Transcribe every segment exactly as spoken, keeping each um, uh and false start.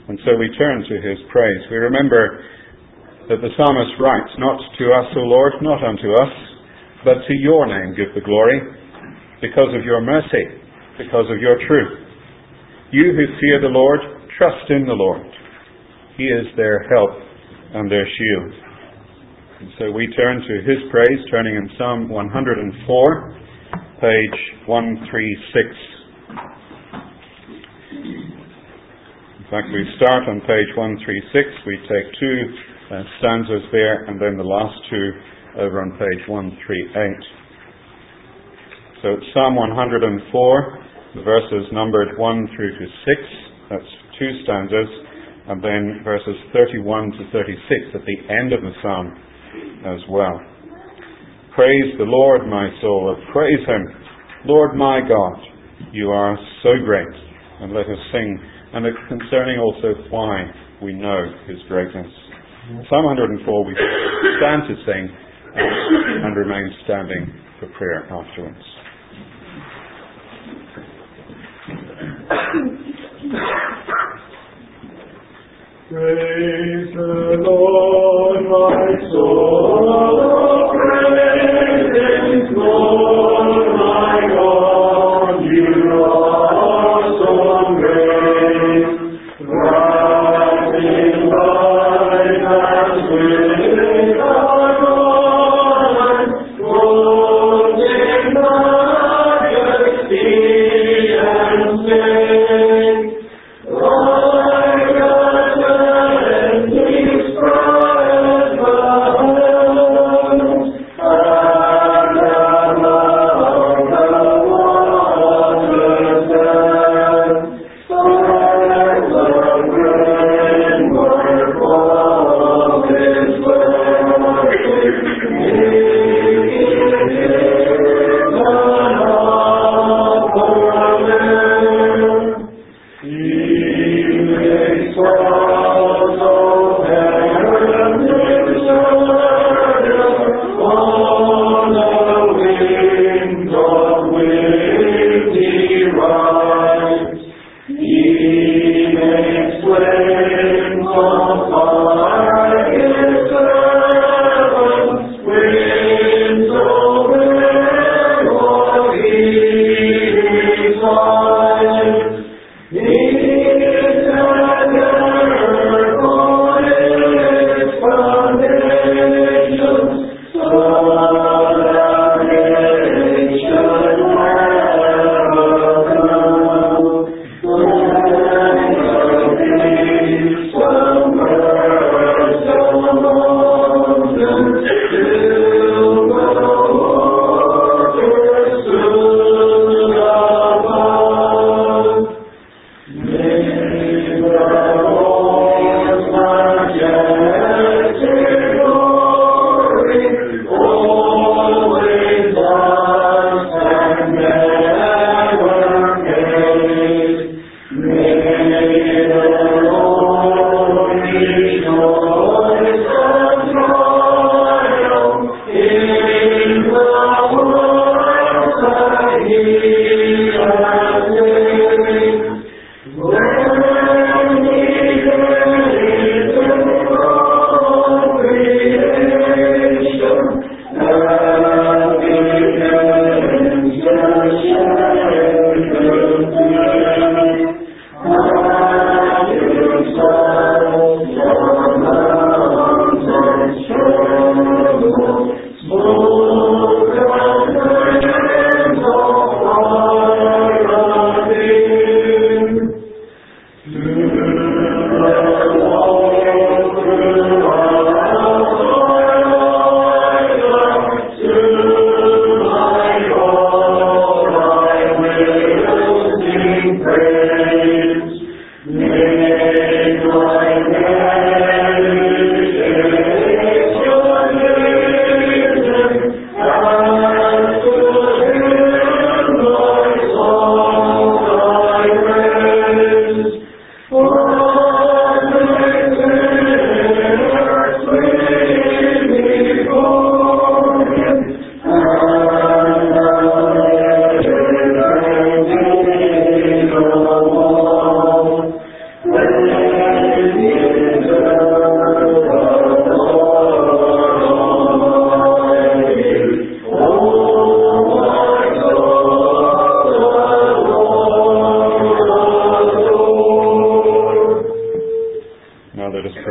And so we turn to his praise. We remember that the psalmist writes, "Not to us, O Lord, not unto us, but to your name give the glory, because of your mercy, because of your truth. You who fear the Lord, trust in the Lord. He is their help and their shield." And so we turn to his praise, turning in Psalm one hundred four, page one thirty-six. In fact, we start on page one thirty-six. We take two uh, stanzas there, and then the last two over on page one thirty-eight. So it's Psalm one hundred four, the verses numbered one through to six. That's two stanzas. And then verses thirty-one to thirty-six at the end of the psalm as well. Praise the Lord, my soul. Praise him. Lord my God, you are so great. And let us sing, and it's concerning also why we know his greatness. Psalm one hundred four, we stand to sing and, and remain standing for prayer afterwards. Praise the Lord, my soul, praise his Lord, my God, you are so great. Rising light and with our God, clothed in majesty and sing.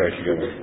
pray together.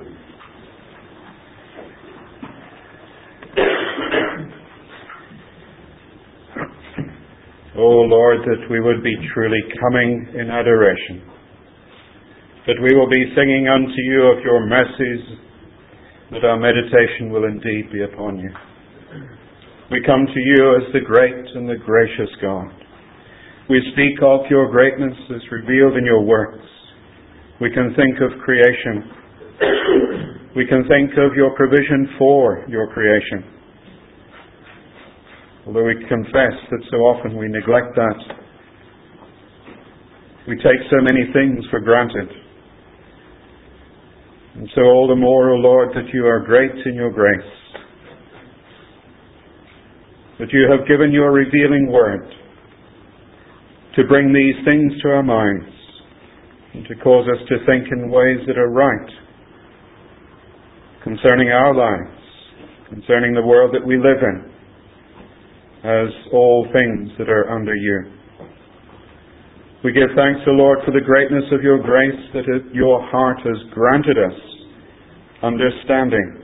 O Lord, that we would be truly coming in adoration, that we will be singing unto you of your mercies, that our meditation will indeed be upon you. We come to you as the great and the gracious God. We speak of your greatness as revealed in your works. We can think of creation. We can think of your provision for your creation. Although we confess that so often we neglect that. We take so many things for granted. And so all the more, O Lord, that you are great in your grace. That you have given your revealing word to bring these things to our minds and to cause us to think in ways that are right concerning our lives, concerning the world that we live in, as all things that are under you. We give thanks, O Lord, for the greatness of your grace, that it, your heart has granted us understanding.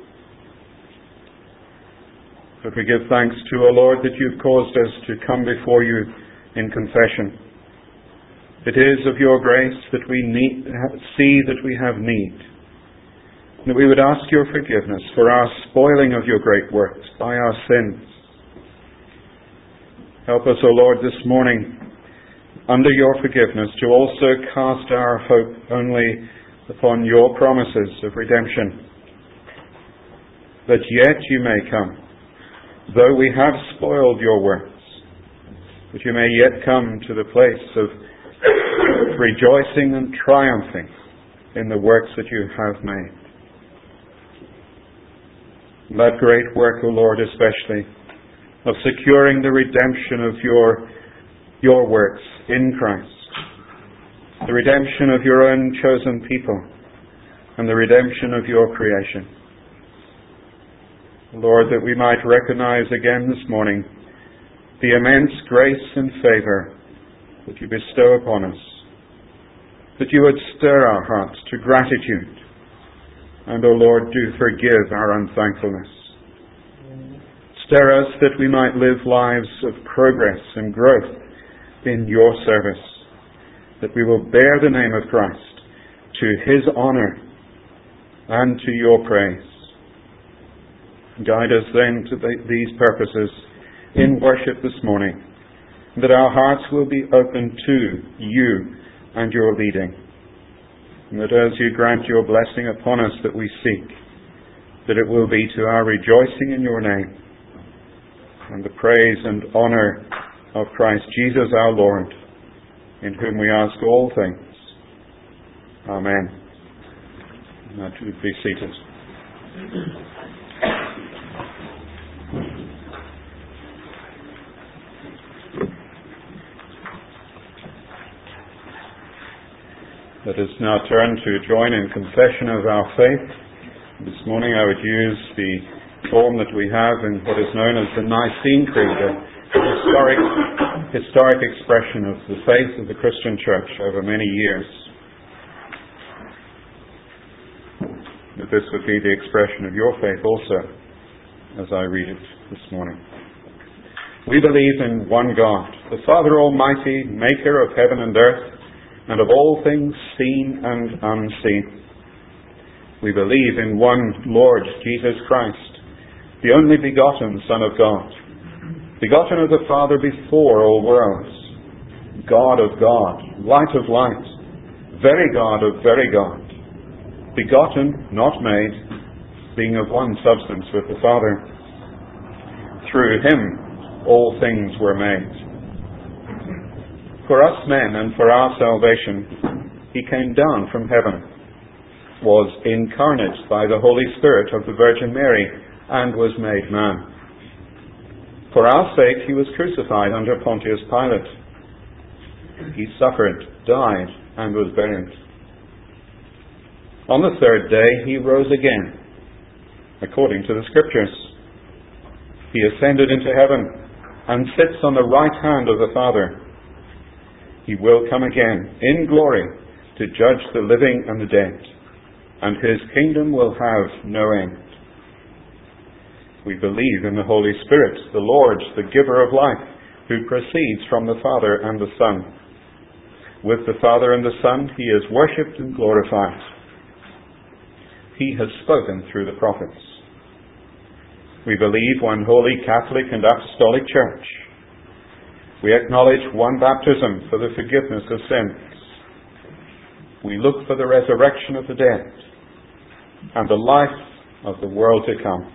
But we give thanks to, O Lord, that you've caused us to come before you in confession. It is of your grace that we need, see that we have need. That we would ask your forgiveness for our spoiling of your great works by our sins. Help us, O Lord, this morning, under your forgiveness, to also cast our hope only upon your promises of redemption. That yet you may come, though we have spoiled your works, that you may yet come to the place of rejoicing and triumphing in the works that you have made. That great work, O Lord, especially, of securing the redemption of your, your works in Christ, the redemption of your own chosen people, and the redemption of your creation. Lord, that we might recognize again this morning the immense grace and favor that you bestow upon us, that you would stir our hearts to gratitude, and, O Lord, do forgive our unthankfulness. Stir us that we might live lives of progress and growth in your service, that we will bear the name of Christ to his honor and to your praise. Guide us then to the, these purposes in worship this morning, that our hearts will be open to you and your leading, and that as you grant your blessing upon us that we seek, that it will be to our rejoicing in your name, and the praise and honor of Christ Jesus our Lord, in whom we ask all things. Amen. Now to be seated. Let us now turn to join in confession of our faith. This morning I would use the form that we have in what is known as the Nicene Creed, a historic, historic expression of the faith of the Christian Church over many years. That this would be the expression of your faith also, as I read it this morning. We believe in one God, the Father Almighty, maker of heaven and earth, and of all things seen and unseen. We believe in one Lord Jesus Christ, the only begotten Son of God, begotten of the Father before all worlds, God of God, light of light, very God of very God, begotten, not made, being of one substance with the Father. Through him all things were made. For us men and for our salvation, he came down from heaven, was incarnate by the Holy Spirit of the Virgin Mary, and was made man. For our sake he was crucified under Pontius Pilate. He suffered, died, and was buried. On the third day he rose again, according to the Scriptures. He ascended into heaven and sits on the right hand of the Father. He will come again in glory to judge the living and the dead, and his kingdom will have no end. We believe in the Holy Spirit, the Lord, the giver of life, who proceeds from the Father and the Son. With the Father and the Son, he is worshipped and glorified. He has spoken through the prophets. We believe one holy Catholic and Apostolic Church. We acknowledge one baptism for the forgiveness of sins. We look for the resurrection of the dead and the life of the world to come.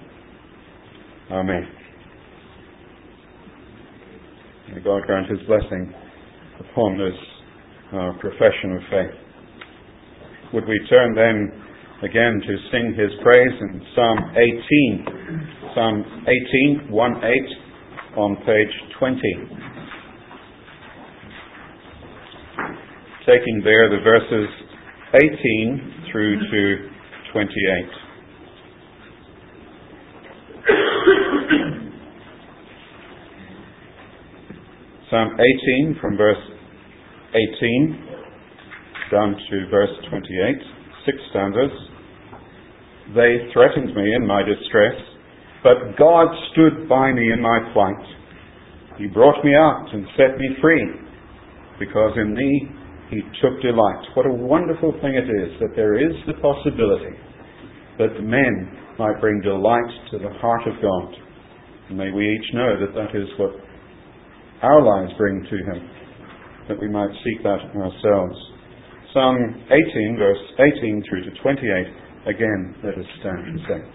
Amen. May God grant his blessing upon this uh, profession of faith. Would we turn then again to sing his praise in Psalm eighteen. Psalm eighteen, one eight on page twenty. Taking there the verses eighteen through to twenty-eight. Psalm eighteen from verse eighteen down to verse twenty-eight, six stanzas. They threatened me in my distress, but God stood by me in my plight. He brought me out and set me free, because in thee he took delight. What a wonderful thing it is that there is the possibility that men might bring delight to the heart of God. And may we each know that that is what our lives bring to him, that we might seek that ourselves. Psalm eighteen, verse eighteen through to twenty-eight. Again, let us stand and sing.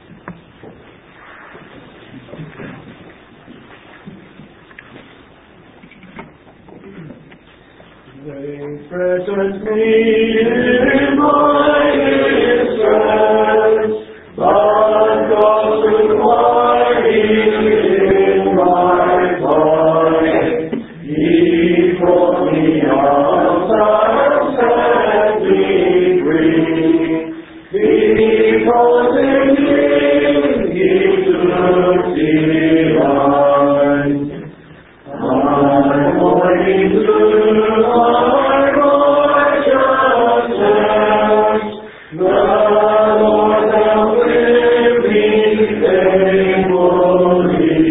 They threatened me in my distress, but God stood by me in my plight. He brought me out and set me free, because in him he took delight. I'm going through my righteousness, the Lord hath with me faithfully.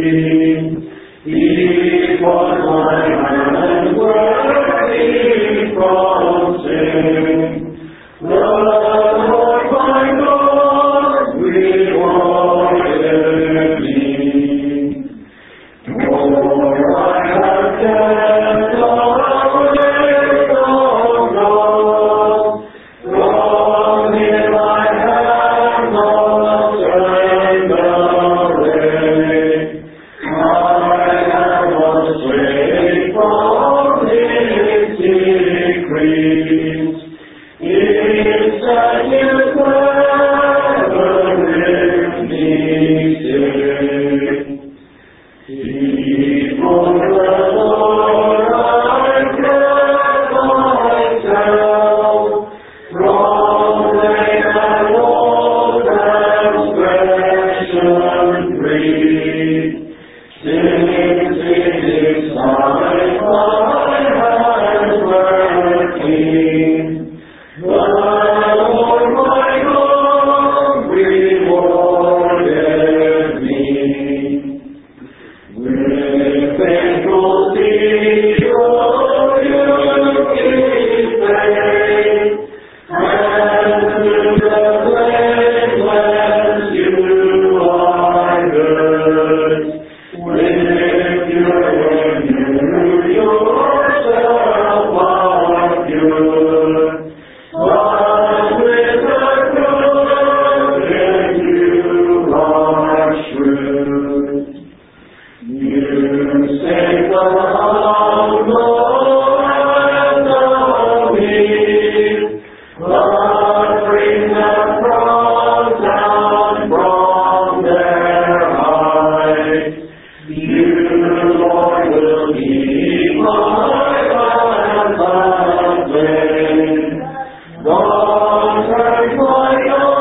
He taught my hands worthy from sin. The Lord my God rewarded me. For I have kept the way of God. From him I have not turned away. I have not strayed from his decrees. His statutes never with me stay. Before the Lord I kept myself from vain and old transgression free. Since in his sight my hands were clean, the Lord my God rewarded me. With faithful zeal you keep faith, and to the place whence you are good. With your you yourself are pure, but with the good you are shrewd. You save the humble and the weak, but bring them from down from their height. You, Lord, will keep my hands unclean. God turns my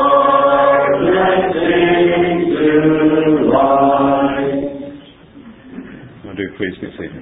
darkness into light. Now do please be seated.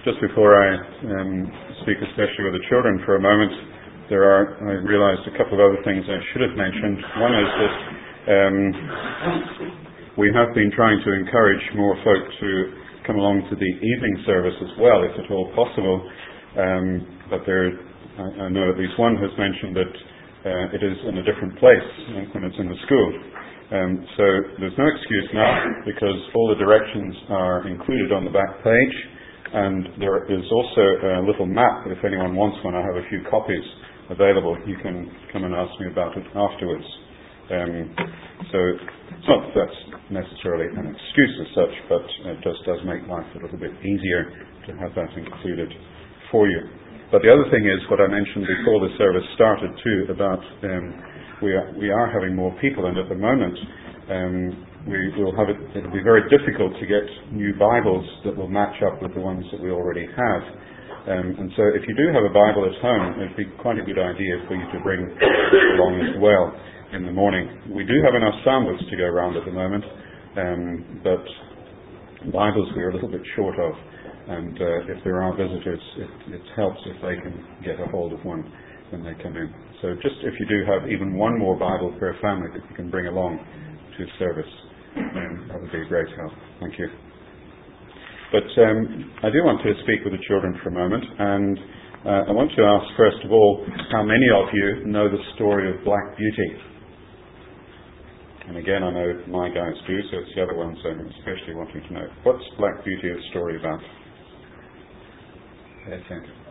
just before I um, speak especially with the children for a moment, there are, I realised a couple of other things I should have mentioned. One is that um, we have been trying to encourage more folk to come along to the evening service as well, if at all possible. Um, but there, I, I know at least one has mentioned that uh, it is in a different place when it's in the school. Um, so there's no excuse now, because all the directions are included on the back page. And there is also a little map. If anyone wants one, I have a few copies available. You can come and ask me about it afterwards. Um, so it's not that that's necessarily an excuse as such, but it just does make life a little bit easier to have that included for you. But the other thing is what I mentioned before the service started too, about um, we are, we are having more people, and at the moment um, we will have it, it'll be very difficult to get new Bibles that will match up with the ones that we already have. Um, and so if you do have a Bible at home, it'd be quite a good idea for you to bring along as well in the morning. We do have enough psalmists to go around at the moment, um, but Bibles we're a little bit short of. And uh, if there are visitors, it, it helps if they can get a hold of one when they come in. So just if you do have even one more Bible per family that you can bring along to service, Um, that would be a great help. Thank you. But um, I do want to speak with the children for a moment, and uh, I want to ask first of all, how many of you know the story of Black Beauty? And again, I know my guys do, so it's the other ones I'm especially wanting to know. What's Black Beauty a story about? Yes,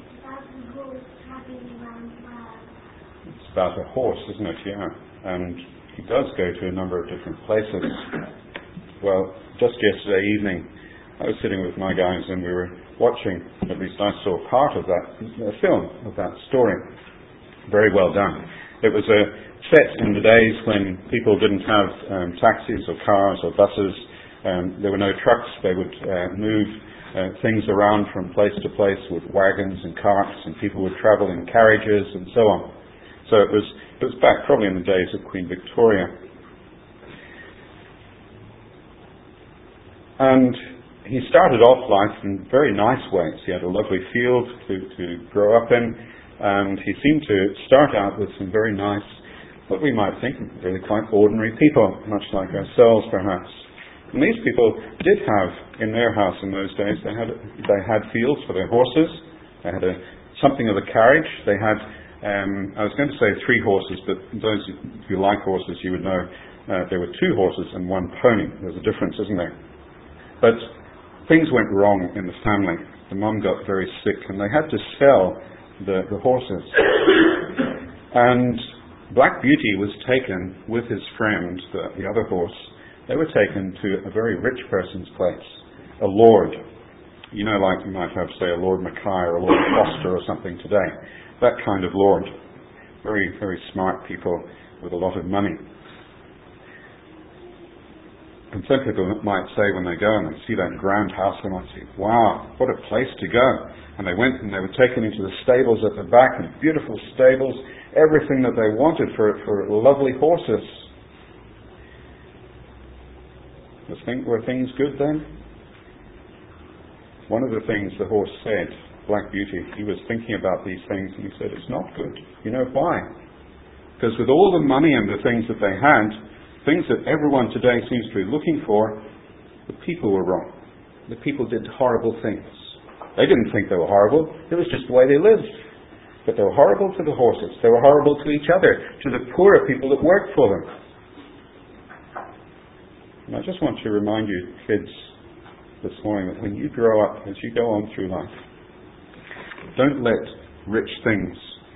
it's about a horse, isn't it? Yeah. And he does go to a number of different places. Well, just yesterday evening, I was sitting with my guys and we were watching, at least I saw part of that a film of that story. Very well done. It was a set in the days when people didn't have um, taxis or cars or buses. Um, there were no trucks. They would uh, move uh, things around from place to place with wagons and carts, and people would travel in carriages and so on. So it was it was back probably in the days of Queen Victoria. And he started off life in very nice ways. He had a lovely field to, to grow up in, and he seemed to start out with some very nice, what we might think, really quite ordinary people, much like ourselves perhaps. And these people did have, in their house in those days, they had they had fields for their horses, they had a, something of a carriage, they had Um, I was going to say three horses, but those who like horses, you would know uh, there were two horses and one pony. There's a difference, isn't there? But things went wrong in the family. The mum got very sick, and they had to sell the, the horses. And Black Beauty was taken with his friend, the, the other horse. They were taken to a very rich person's place, a lord. You know, like you might have, say, a Lord Mackay or a Lord Foster or something today. That kind of lord. Very, very smart people with a lot of money. And some people might say when they go and they see that grand house, they might say, wow, what a place to go. And they went and they were taken into the stables at the back, and beautiful stables, everything that they wanted for, for lovely horses. Were things good then? One of the things the horse said, Black Beauty, he was thinking about these things and he said, it's not good. You know why? Because with all the money and the things that they had, things that everyone today seems to be looking for, the people were wrong. The people did horrible things. They didn't think they were horrible. It was just the way they lived. But they were horrible to the horses. They were horrible to each other, to the poorer people that worked for them. And I just want to remind you, kids, this morning, that when you grow up, as you go on through life, don't let rich things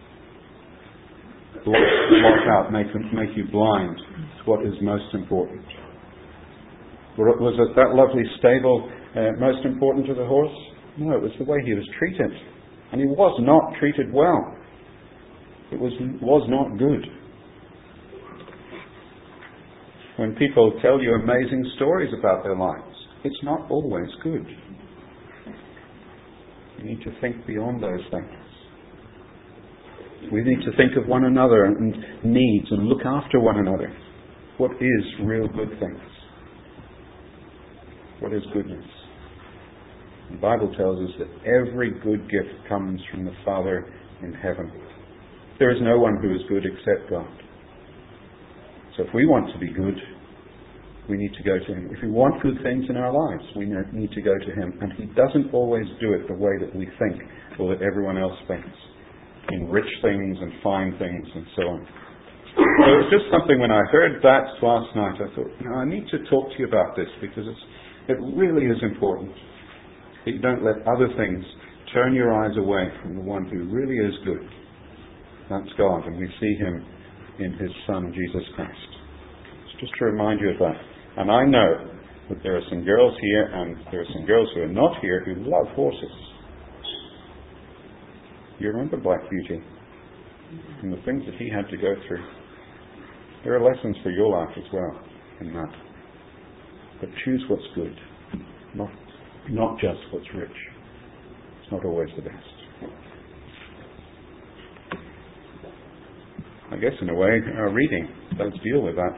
blot, blot out, make, make you blind to what is most important. Was it that lovely stable uh, most important to the horse? No, it was the way he was treated. And he was not treated well. It was, was not good. When people tell you amazing stories about their lives, it's not always good. We need to think beyond those things. We need to think of one another and needs and look after one another. What is real good things? What is goodness? The Bible tells us that every good gift comes from the Father in heaven. There is no one who is good except God. So if we want to be good, we need to go to Him. If we want good things in our lives, we need to go to Him. And He doesn't always do it the way that we think or that everyone else thinks, in rich things and fine things and so on. So it's just something, when I heard that last night, I thought, no, I need to talk to you about this, because it's, it really is important that you don't let other things turn your eyes away from the one who really is good. That's God, and we see Him in His Son, Jesus Christ. It's just to remind you of that. And I know that there are some girls here, and there are some girls who are not here, who love horses. You remember Black Beauty and the things that he had to go through. There are lessons for your life as well in that. But choose what's good, not, not just what's rich. It's not always the best. I guess in a way our reading does deal with that,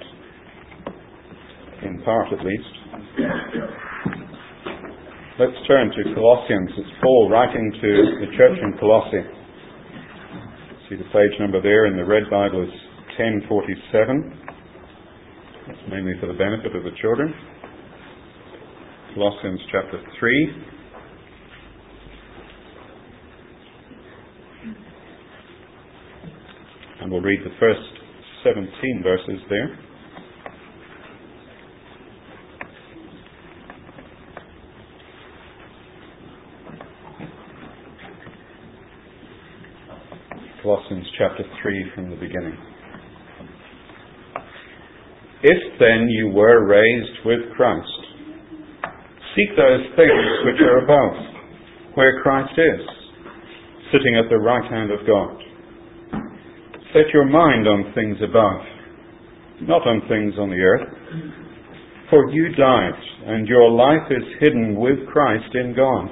in part at least. Let's turn to Colossians. It's Paul writing to the church in Colossae. See the page number there in the Red Bible is ten forty-seven. That's mainly for the benefit of the children. Colossians chapter three. And we'll read the first seventeen verses there. Colossians chapter three from the beginning. If then you were raised with Christ, seek those things which are above, where Christ is, sitting at the right hand of God. Set your mind on things above, not on things on the earth. For you died, and your life is hidden with Christ in God.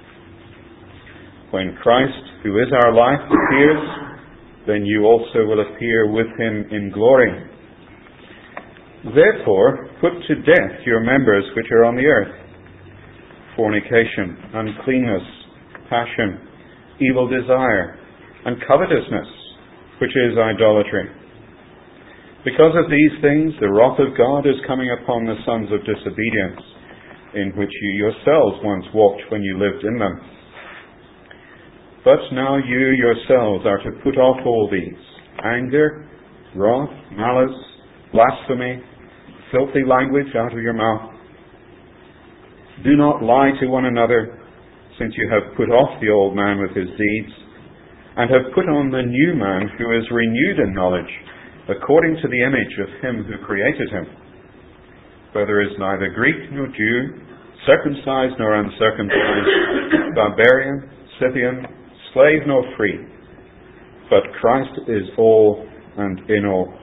When Christ, who is our life, appears, then you also will appear with Him in glory. Therefore, put to death your members which are on the earth: fornication, uncleanness, passion, evil desire, and covetousness, which is idolatry. Because of these things, the wrath of God is coming upon the sons of disobedience, in which you yourselves once walked when you lived in them. But now you yourselves are to put off all these: anger, wrath, malice, blasphemy, filthy language out of your mouth. Do not lie to one another, since you have put off the old man with his deeds, and have put on the new man, who is renewed in knowledge, according to the image of Him who created him. For there is neither Greek nor Jew, circumcised nor uncircumcised, barbarian, Scythian, slave nor free, but Christ is all and in all.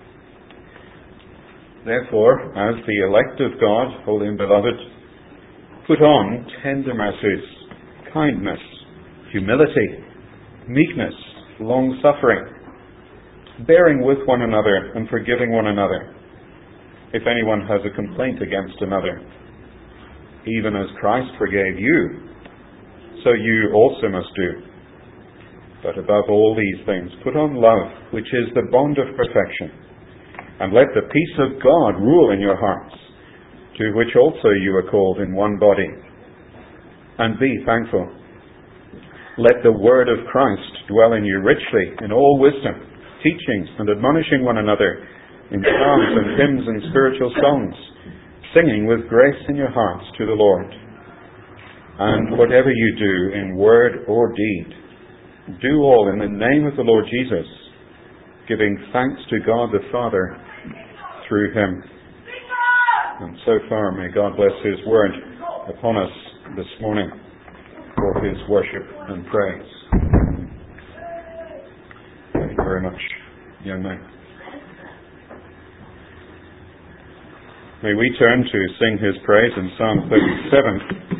Therefore, as the elect of God, holy and beloved, put on tender mercies, kindness, humility, meekness, long-suffering, bearing with one another and forgiving one another, if anyone has a complaint against another. Even as Christ forgave you, so you also must do. But above all these things, put on love, which is the bond of perfection. And let the peace of God rule in your hearts, to which also you are called in one body. And be thankful. Let the word of Christ dwell in you richly in all wisdom, teaching and admonishing one another in psalms and hymns and spiritual songs, singing with grace in your hearts to the Lord. And whatever you do in word or deed, do all in the name of the Lord Jesus, giving thanks to God the Father through Him. And so far, may God bless His word upon us this morning for His worship and praise. Thank you very much, young man. May we turn to sing His praise in Psalm thirty-seven.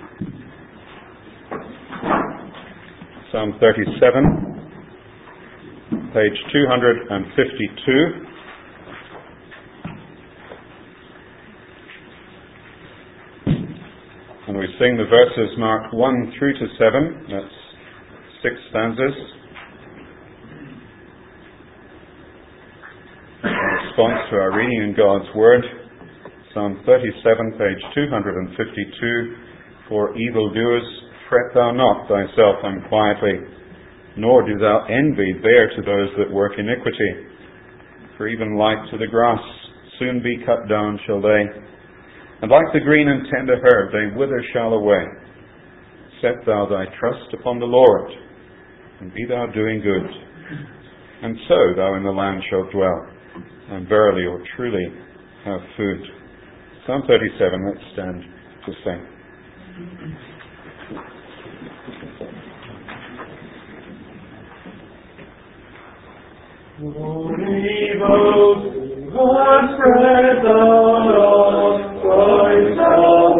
Psalm thirty-seven, page two hundred fifty-two. And we sing the verses marked one through to seven. That's six stanzas. In response to our reading in God's Word, Psalm thirty-seven, page two hundred fifty-two, for evildoers, fret thou not thyself unquietly, nor do thou envy bear to those that work iniquity. For even like to the grass, soon be cut down shall they, and like the green and tender herb, they wither shall away. Set thou thy trust upon the Lord, and be thou doing good, and so thou in the land shalt dwell, and verily or truly have food. Psalm thirty-seven, let's stand to sing. Holy Ghost, God spread thou not thyself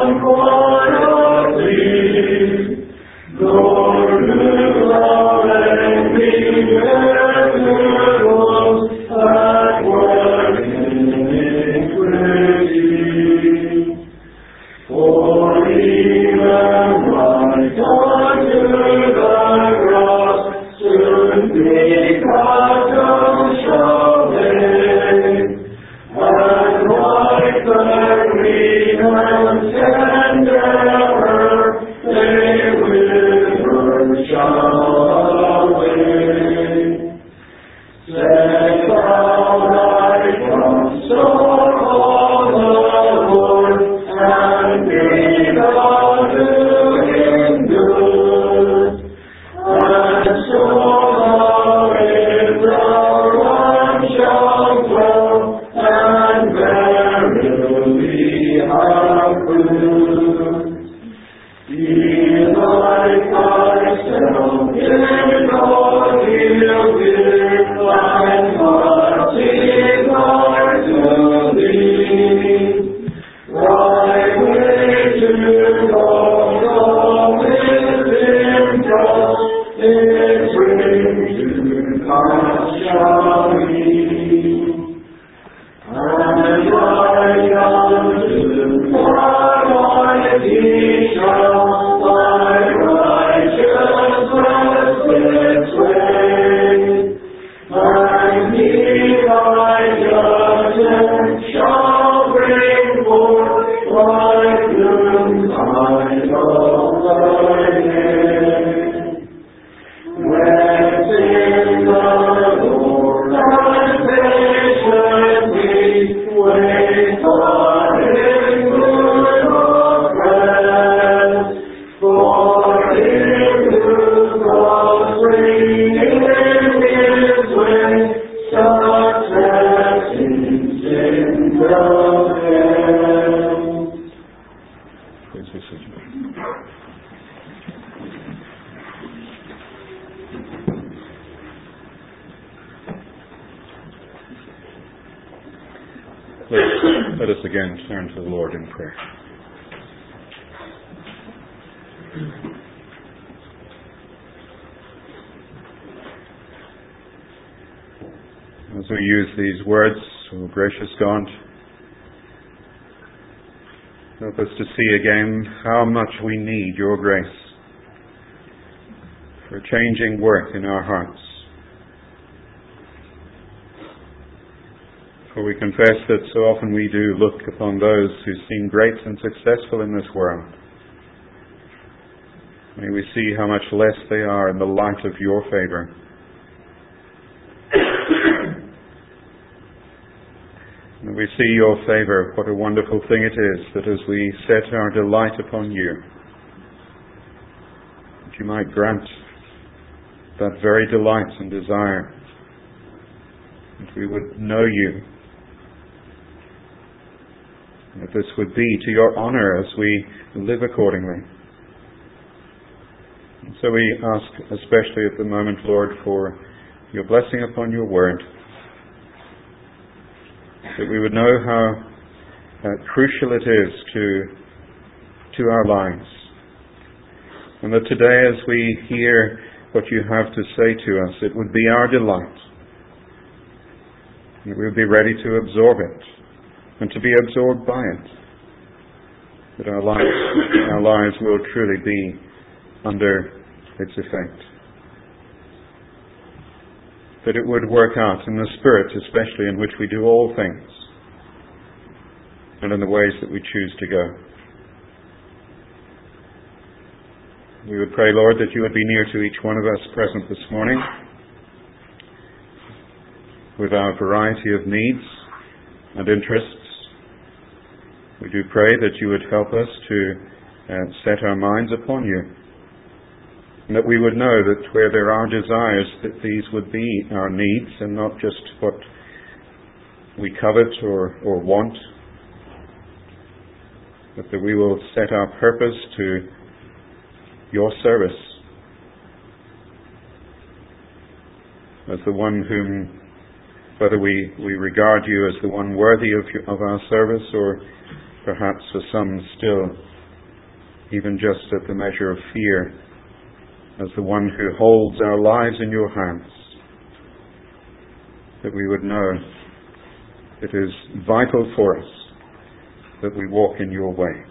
unquietly, nor do thou envy bear those that work iniquity. For even like unto the grass, soon be cut down shall they, and like the green and tender herb, they wither shall away. Set thou thy trust upon the Lord, and be thou doing good, and so thou in the land shalt dwell, and verily have food. Be like thyself in all guilty, and mercy are to thee. Thy way to God, all within trust, it brings to pass shall be. And like unto Almighty shall thy righteousness its way, and he thy judgment shall bring forth like noontide of thy day. Rest in the Lord and patiently wait for his good of rest, for him who prospering in his way, success in the end. Please be seated. Let, let us again turn to the Lord in prayer. As we use these words, O gracious God, help us to see again how much we need your grace for a changing work in our hearts. For we confess that so often we do look upon those who seem great and successful in this world. May we see how much less they are in the light of your favour. May we see your favour, what a wonderful thing it is that as we set our delight upon you, that you might grant that very delight and desire, that we would know you, and that this would be to your honour as we live accordingly. And so we ask especially at the moment, Lord, for your blessing upon your word, that we would know how uh, crucial it is to to our lives, and that today as we hear what you have to say to us, it would be our delight, and we would be ready to absorb it and to be absorbed by it, that our lives, our lives will truly be under its effect. That it would work out in the Spirit, especially in which we do all things, and in the ways that we choose to go. We would pray, Lord, that you would be near to each one of us present this morning with our variety of needs and interests. We do pray that you would help us to uh, set our minds upon you, and that we would know that where there are desires, that these would be our needs and not just what we covet or, or want, but that we will set our purpose to your service as the one whom, whether we, we regard you as the one worthy of, your, of our service, or perhaps for some still even just at the measure of fear, as the one who holds our lives in your hands, that we would know it is vital for us that we walk in your way.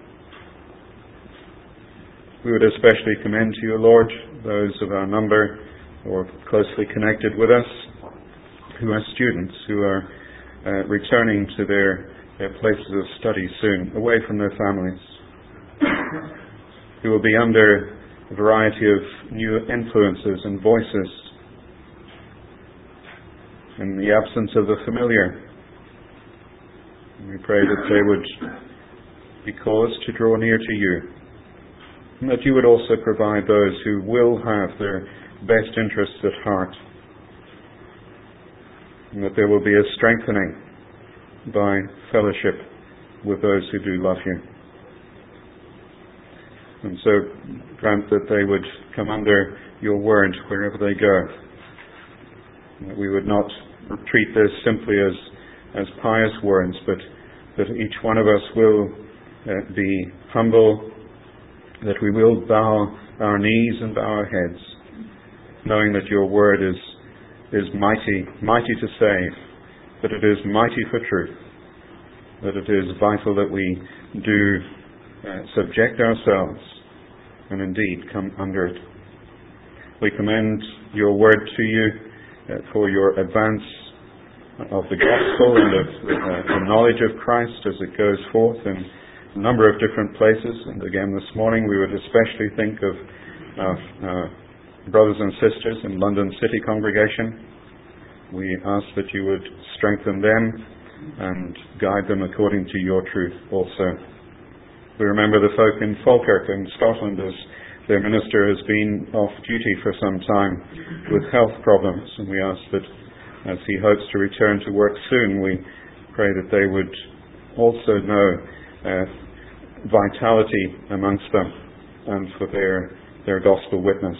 We would especially commend to you, Lord, those of our number or closely connected with us who are students, who are uh, returning to their, their places of study soon, away from their families, who will be under a variety of new influences and voices in the absence of the familiar. And we pray that they would be caused to draw near to you, and that you would also provide those who will have their best interests at heart, and that there will be a strengthening by fellowship with those who do love you. And so grant that they would come under your word wherever they go, and that we would not treat this simply as, as pious words, but that each one of us will uh, be humble, that we will bow our knees and bow our heads, knowing that your word is is mighty, mighty to save, that it is mighty for truth, that it is vital that we do uh, subject ourselves and indeed come under it. We commend your word to you uh, for your advance of the gospel and of uh, the knowledge of Christ as it goes forth in a number of different places. And again this morning we would especially think of our uh, brothers and sisters in London City Congregation. We ask that you would strengthen them and guide them according to your truth also. We remember the folk in Falkirk in Scotland, as their minister has been off duty for some time with health problems, and we ask that as he hopes to return to work soon, we pray that they would also know uh, vitality amongst them and for their, their gospel witness.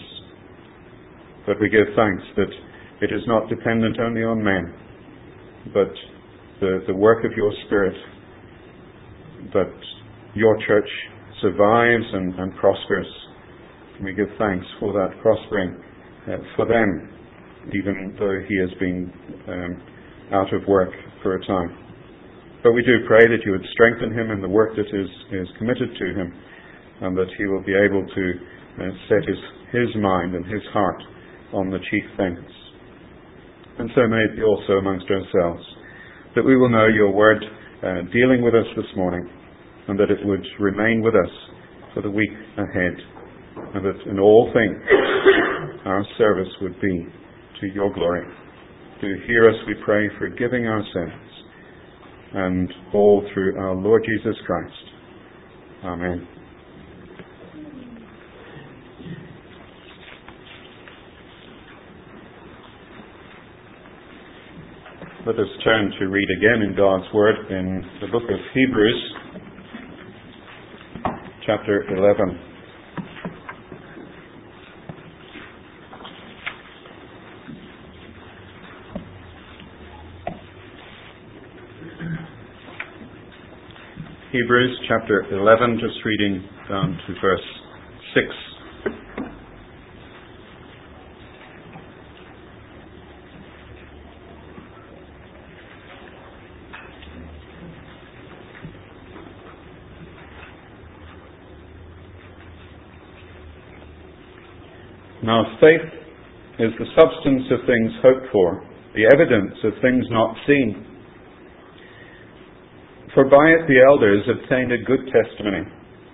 But we give thanks that it is not dependent only on men, but the, the work of your Spirit, that your church survives and, and prospers. And we give thanks for that prospering uh, for them, even though he has been um, out of work for a time. But we do pray that you would strengthen him in the work that is, is committed to him, and that he will be able to uh, set his, his mind and his heart on the chief things. And so may it be also amongst ourselves, that we will know your word uh, dealing with us this morning, and that it would remain with us for the week ahead, and that in all things our service would be to your glory. Do hear us, we pray, forgiving our sins, and all through our Lord Jesus Christ. Amen. Let us turn to read again in God's Word in the book of Hebrews, chapter eleven. Hebrews chapter eleven, just reading down to verse six. Now faith is the substance of things hoped for, the evidence of things not seen. For by it the elders obtained a good testimony.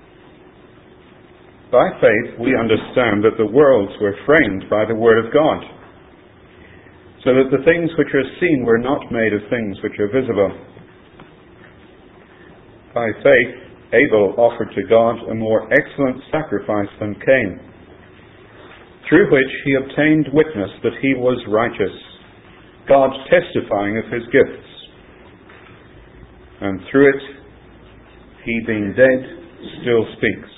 By faith we understand that the worlds were framed by the word of God, so that the things which are seen were not made of things which are visible. By faith Abel offered to God a more excellent sacrifice than Cain, through which he obtained witness that he was righteous, God testifying of his gifts. And through it, he being dead, still speaks.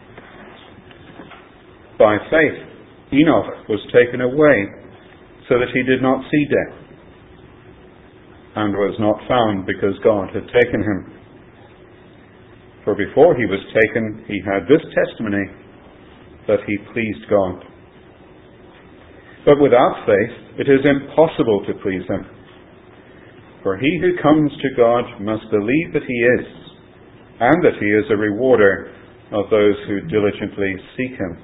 By faith, Enoch was taken away, so that he did not see death, and was not found because God had taken him. For before he was taken, he had this testimony, that he pleased God. But without faith, it is impossible to please him. For he who comes to God must believe that he is, and that he is a rewarder of those who diligently seek him.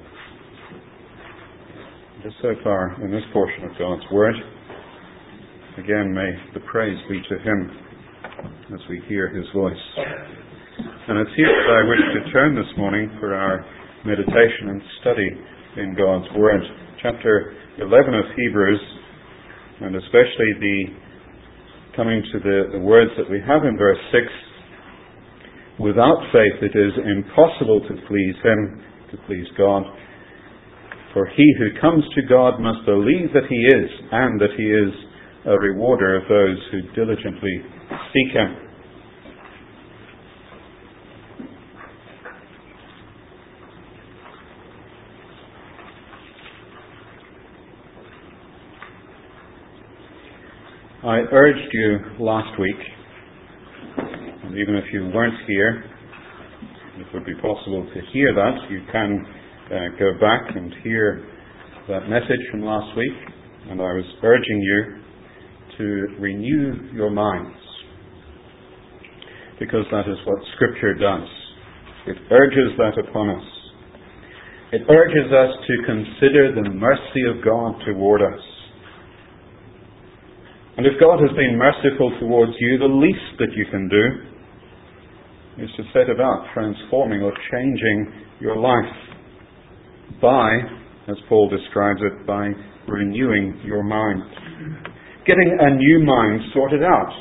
Just so far in this portion of God's Word. Again, may the praise be to him as we hear his voice. And it's here that I wish to turn this morning for our meditation and study in God's Word. Chapter eleven of Hebrews, and especially the coming to the, the words that we have in verse six. Without faith it is impossible to please him, to please God. For he who comes to God must believe that he is, and that he is a rewarder of those who diligently seek him. I urged you last week, and even if you weren't here, it would be possible to hear that. You can uh, go back and hear that message from last week, and I was urging you to renew your minds, because that is what Scripture does. It urges that upon us. It urges us to consider the mercy of God toward us. And if God has been merciful towards you, the least that you can do is to set about transforming or changing your life by, as Paul describes it, by renewing your mind. Getting a new mind sorted out.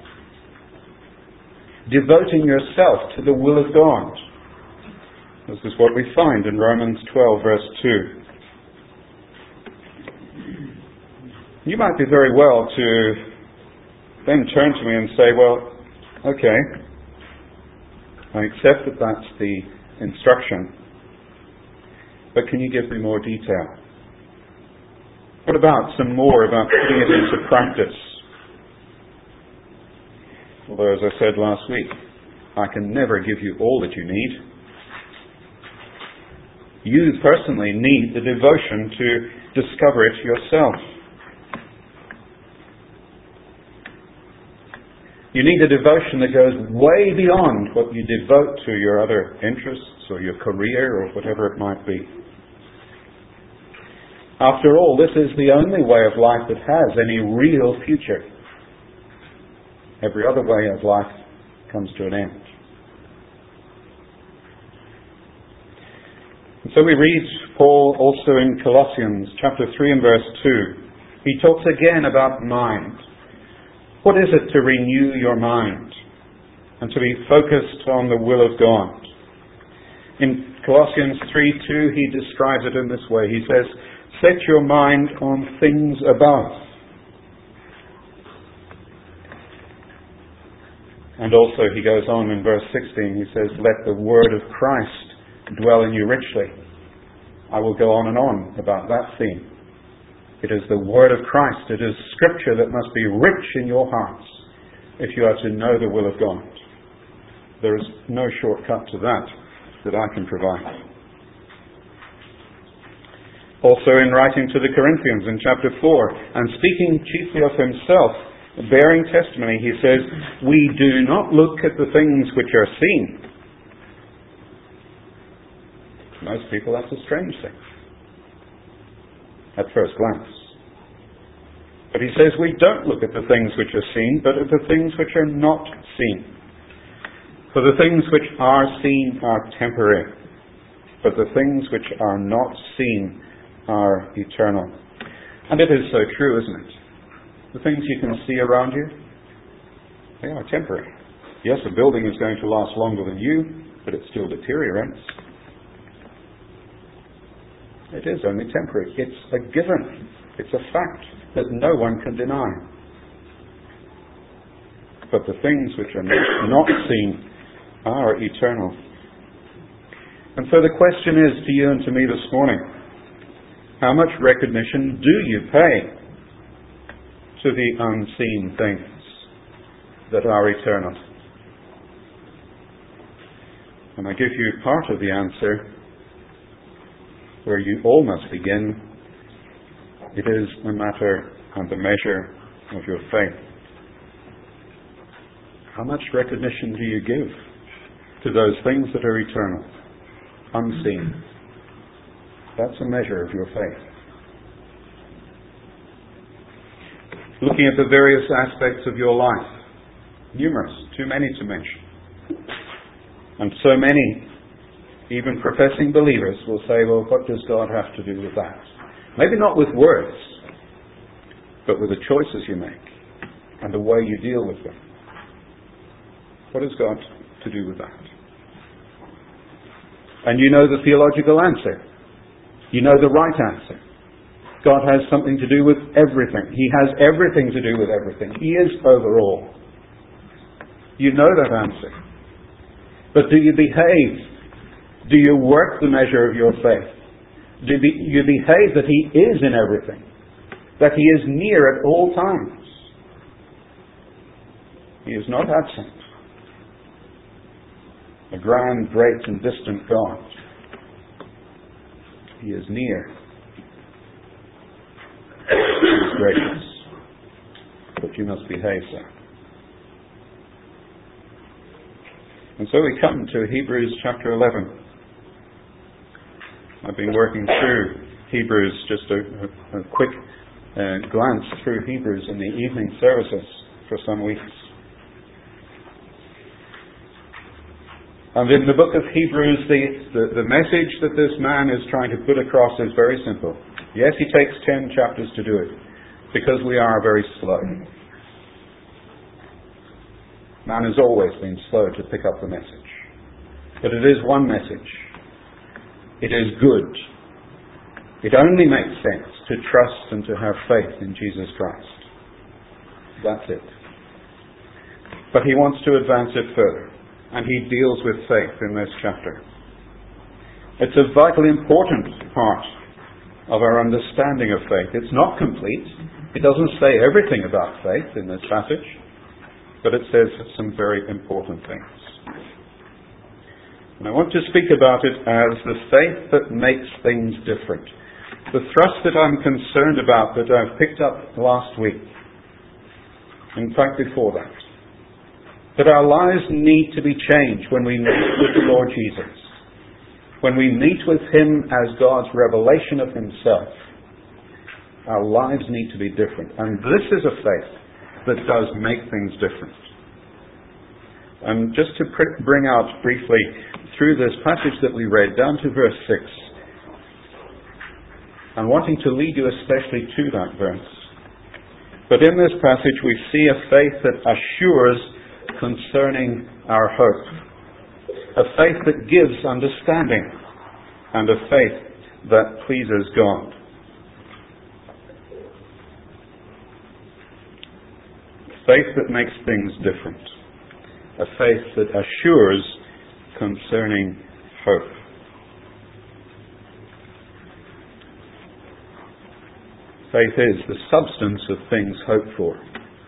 Devoting yourself to the will of God. This is what we find in Romans twelve, verse two. You might be very well to then turn to me and say, well, okay, I accept that that's the instruction, but can you give me more detail? What about some more about putting it into practice? Although, as I said last week, I can never give you all that you need. You personally need the devotion to discover it yourself. You need a devotion that goes way beyond what you devote to your other interests or your career or whatever it might be. After all, this is the only way of life that has any real future. Every other way of life comes to an end. And so we read Paul also in Colossians chapter three and verse two. He talks again about mind. What is it to renew your mind and to be focused on the will of God? In Colossians three two, he describes it in this way. He says, set your mind on things above. And also he goes on in verse sixteen, he says, let the word of Christ dwell in you richly. I will go on and on about that theme. It is the word of Christ, it is Scripture that must be rich in your hearts if you are to know the will of God. There is no shortcut to that that I can provide. Also in writing to the Corinthians in chapter four, and speaking chiefly of himself, bearing testimony, he says, we do not look at the things which are seen. To most people that's a strange thing. at first glance. But he says we don't look at the things which are seen, but at the things which are not seen. For the things which are seen are temporary, but the things which are not seen are eternal. And it is so true, isn't it? The things you can see around you, they are temporary. Yes, a building is going to last longer than you, but it still deteriorates. It is only temporary. It's a given. It's a fact that no one can deny. But the things which are not seen are eternal. And so the question is to you and to me this morning, how much recognition do you pay to the unseen things that are eternal? And I give you part of the answer where you all must begin. It is a matter and the measure of your faith. How much recognition do you give to those things that are eternal, unseen? That's a measure of your faith. Looking at the various aspects of your life, numerous, too many to mention. And so many, even professing believers, will say, well, what does God have to do with that? Maybe not with words, but with the choices you make and the way you deal with them. What has God to do with that? And you know the theological answer. You know the right answer. God has something to do with everything. He has everything to do with everything. He is over all. You know that answer. But do you behave? Do you work the measure of your faith? Do you behave that He is in everything? That He is near at all times? He is not absent. A grand, great and distant God. He is near. He is gracious. But you must behave so. And so we come to Hebrews chapter eleven. I've been working through Hebrews, just a, a, a quick uh, glance through Hebrews in the evening services for some weeks. And in the book of Hebrews, the, the, the message that this man is trying to put across is very simple. Yes, he takes ten chapters to do it, because we are very slow. Man has always been slow to pick up the message. But it is one message. It is good. It only makes sense to trust and to have faith in Jesus Christ. That's it. But he wants to advance it further. And he deals with faith in this chapter. It's a vitally important part of our understanding of faith. It's not complete. It doesn't say everything about faith in this passage, but it says some very important things. And I want to speak about it as the faith that makes things different. The thrust that I'm concerned about, that I've picked up last week, in fact before that, that our lives need to be changed when we meet with the Lord Jesus. When we meet with Him as God's revelation of Himself, our lives need to be different. And this is a faith that does make things different. And just to pr- bring out briefly through this passage that we read, down to verse six, and wanting to lead you especially to that verse. But in this passage we see a faith that assures concerning our hope. A faith that gives understanding, and a faith that pleases God. Faith that makes things different. A faith that assures concerning hope. Faith is the substance of things hoped for.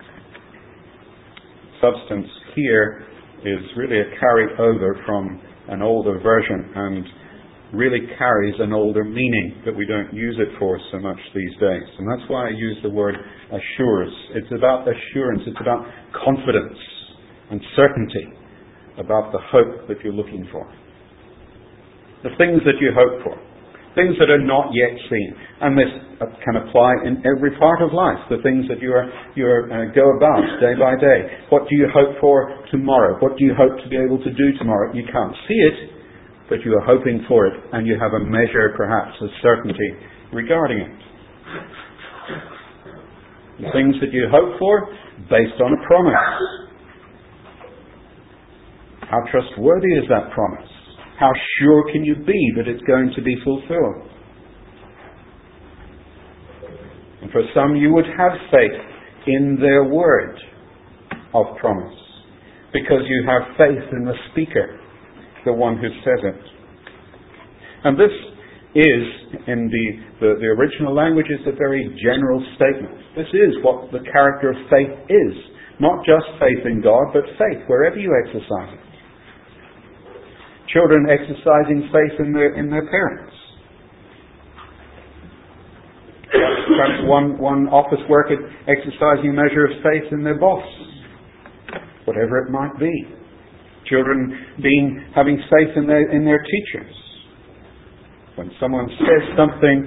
Substance here is really a carry-over from an older version and really carries an older meaning that we don't use it for so much these days. And that's why I use the word assures. It's about assurance. It's about confidence and certainty about the hope that you're looking for. The things that you hope for. things that are not yet seen. And this can apply in every part of life, the things that you are, you are, uh, go about day by day. What do you hope for tomorrow? What do you hope to be able to do tomorrow? You can't see it, but you are hoping for it, and you have a measure, perhaps, of certainty regarding it. The things that you hope for, based on a promise. How trustworthy is that promise? How sure can you be that it's going to be fulfilled? And for some, you would have faith in their word of promise, because you have faith in the speaker, the one who says it. And this is, in the, the, the original language, is a very general statement. This is what the character of faith is. Not just faith in God, but faith wherever you exercise it. Children exercising faith in their, in their parents. Perhaps one, one office worker exercising a measure of faith in their boss. Whatever it might be. Children being, having faith in their, in their teachers. When someone says something,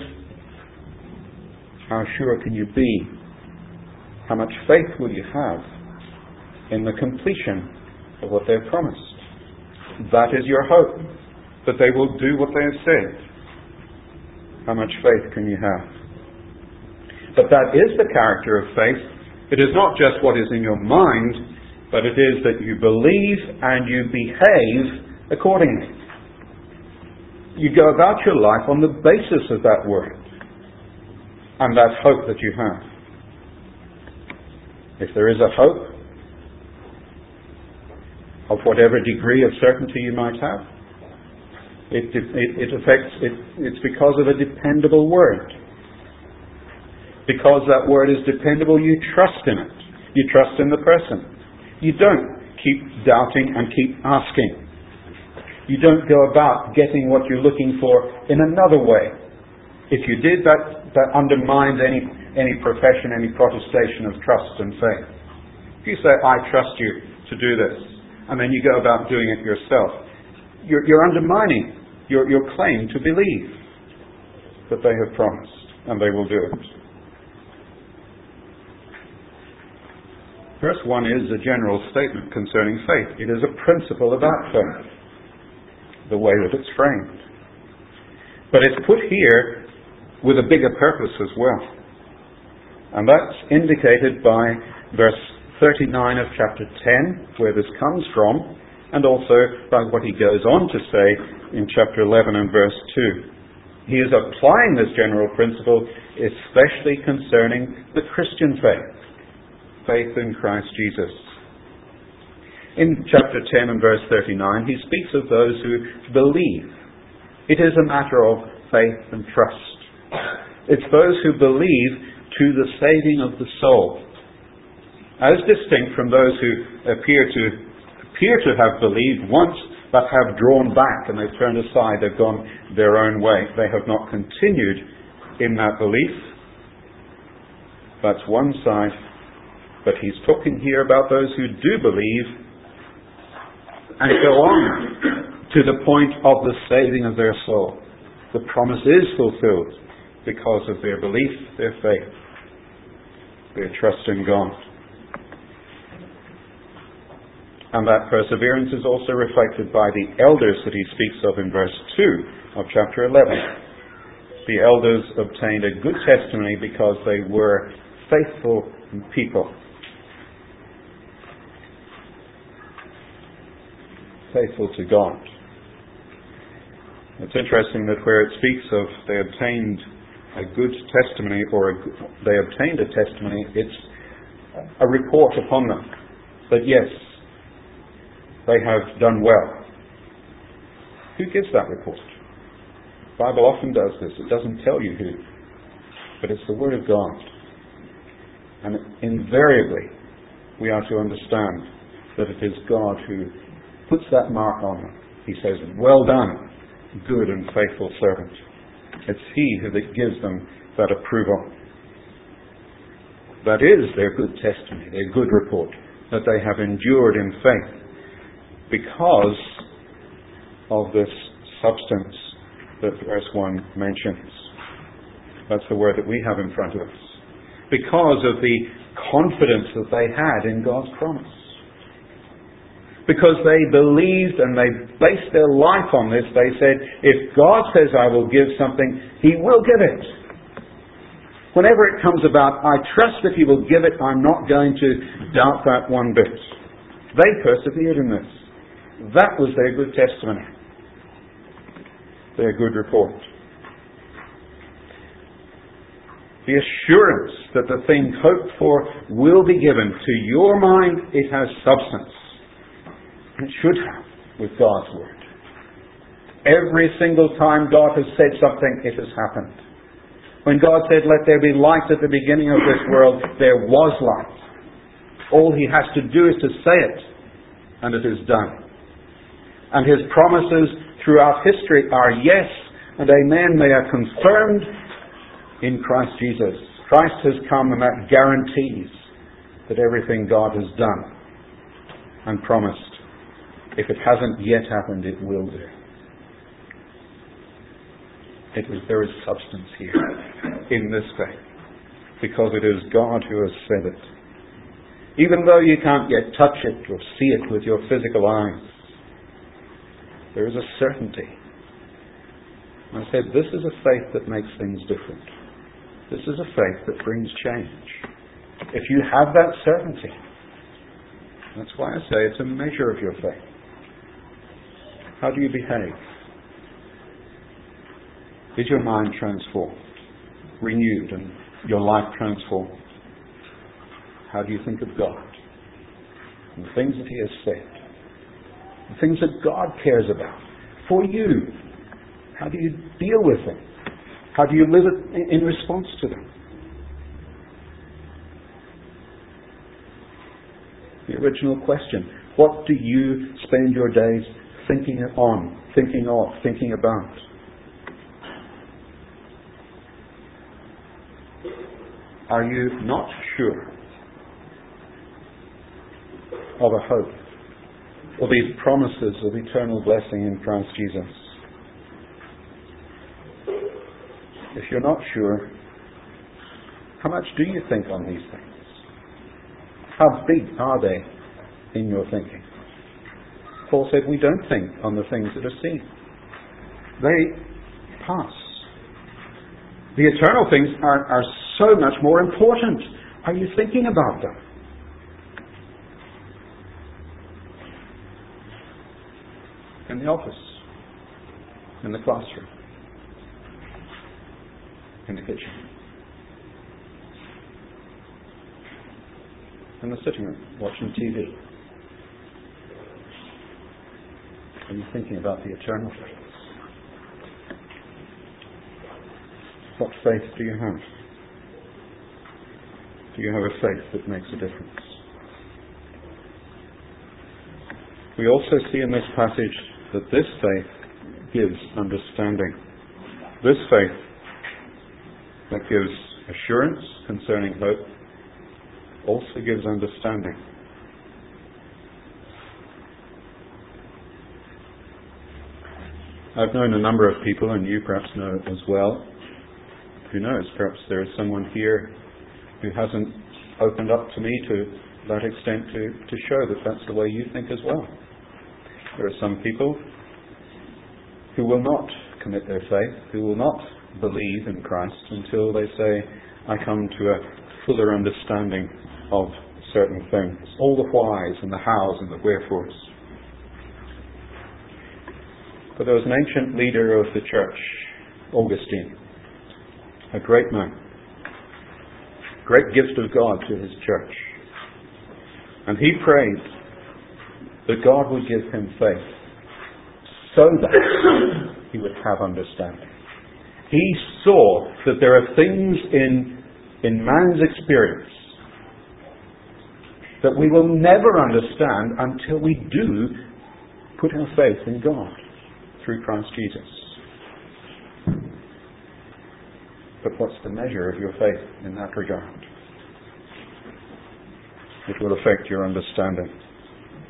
how sure can you be? How much faith will you have in the completion of what they've promised? That is your hope, that they will do what they have said. How much faith can you have? But that is the character of faith. It is not just what is in your mind, but it is that you believe and you behave accordingly. You go about your life on the basis of that word and that hope that you have. If there is a hope of whatever degree of certainty you might have, it, it, it affects it, it's because of a dependable word. Because that word is dependable, you trust in it. You trust in the person. You don't keep doubting and keep asking. You don't go about getting what you're looking for in another way. If you did, that, that undermines any, any profession, any protestation of trust and faith. If you say, I trust you to do this, and then you go about doing it yourself, you're, you're undermining your, your claim to believe that they have promised, and they will do it. Verse one is a general statement concerning faith. It is a principle about faith, the way that it's framed. But it's put here with a bigger purpose as well. And that's indicated by verse thirty-nine of chapter ten, where this comes from, and also by what he goes on to say in chapter eleven and verse two. He is applying this general principle especially concerning the Christian faith, faith in Christ Jesus. In chapter ten and verse thirty-nine, he speaks of those who believe. It is a matter of faith and trust. It's those who believe to the saving of the soul, as distinct from those who appear to appear to have believed once, but have drawn back and they've turned aside, they've gone their own way. They have not continued in that belief. That's one side. But he's talking here about those who do believe and go on to the point of the saving of their soul. The promise is fulfilled because of their belief, their faith, their trust in God. And that perseverance is also reflected by the elders that he speaks of in verse two of chapter eleven. The elders obtained a good testimony because they were faithful people. Faithful to God. It's interesting that where it speaks of they obtained a good testimony, or a, they obtained a testimony, it's a report upon them that yes, they have done well. Who gives that report? The Bible often does this. It doesn't tell you who, but it's the Word of God. And invariably, we are to understand that it is God who puts that mark on them. He says, well done, good and faithful servant. It's He who that gives them that approval. That is their good testimony, their good report, that they have endured in faith because of this substance that verse one mentions. That's the word that we have in front of us. Because of the confidence that they had in God's promise. Because they believed and they based their life on this, they said, if God says I will give something, He will give it. Whenever it comes about, I trust that He will give it. I'm not going to doubt that one bit. They persevered in this. That was their good testimony. Their good report. The assurance that the thing hoped for will be given. To your mind, it has substance. It should have, with God's Word. Every single time God has said something, it has happened. When God said, let there be light at the beginning of this world, there was light. All He has to do is to say it, and it is done. And His promises throughout history are yes and amen. They are confirmed in Christ Jesus. Christ has come, and that guarantees that everything God has done and promised, if it hasn't yet happened, it will do. It is, there is substance here in this faith, because it is God who has said it. Even though you can't yet touch it or see it with your physical eyes, there is a certainty. And I said, this is a faith that makes things different. This is a faith that brings change. If you have that certainty, that's why I say it's a measure of your faith. How do you behave? Is your mind transformed, renewed, and your life transformed? How do you think of God? And the things that He has said. The things that God cares about for you. How do you deal with them? How do you live in response to them? The original question, what do you spend your days thinking on, thinking of, thinking about? Are you not sure of a hope, or these promises of eternal blessing in Christ Jesus? If you're not sure, how much do you think on these things? How big are they in your thinking? Paul said we don't think on the things that are seen. They pass. The eternal things are, are so much more important. Are you thinking about them? In the office, in the classroom, in the kitchen, in the sitting room, watching T V. Are you thinking about the eternal things? What faith do you have? Do you have a faith that makes a difference? We also see in this passage that this faith gives understanding. This faith that gives assurance concerning hope also gives understanding. I've known a number of people, and you perhaps know as well. Who knows, perhaps there is someone here who hasn't opened up to me to that extent to, to show that that's the way you think as well. There are some people who will not commit their faith, who will not believe in Christ until they say, I come to a fuller understanding of certain things. All the whys and the hows and the wherefores. But there was an ancient leader of the church, Augustine, a great man, great gift of God to his church. And he prayed that God would give him faith so that he would have understanding. He saw that there are things in, in man's experience that we will never understand until we do put our faith in God through Christ Jesus. But what's the measure of your faith in that regard? It will affect your understanding.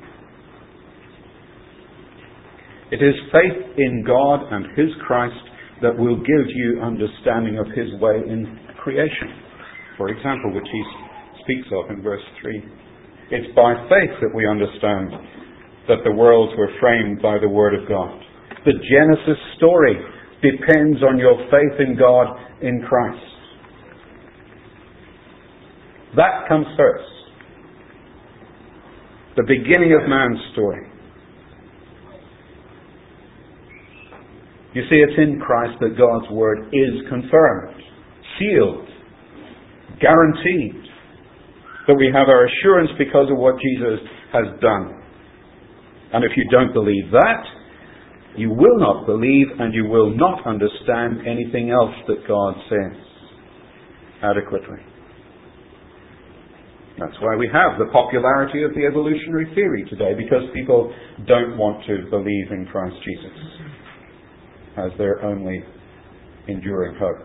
It is faith in God and His Christ that will give you understanding of his way in creation, for example, which he speaks of in verse three. It's by faith that we understand that the worlds were framed by the Word of God. The Genesis story depends on your faith in God in Christ. That comes first. The beginning of man's story. You see, it's in Christ that God's Word is confirmed, sealed, guaranteed. That we have our assurance because of what Jesus has done. And if you don't believe that, you will not believe and you will not understand anything else that God says adequately. That's why we have the popularity of the evolutionary theory today, because people don't want to believe in Christ Jesus as their only enduring hope.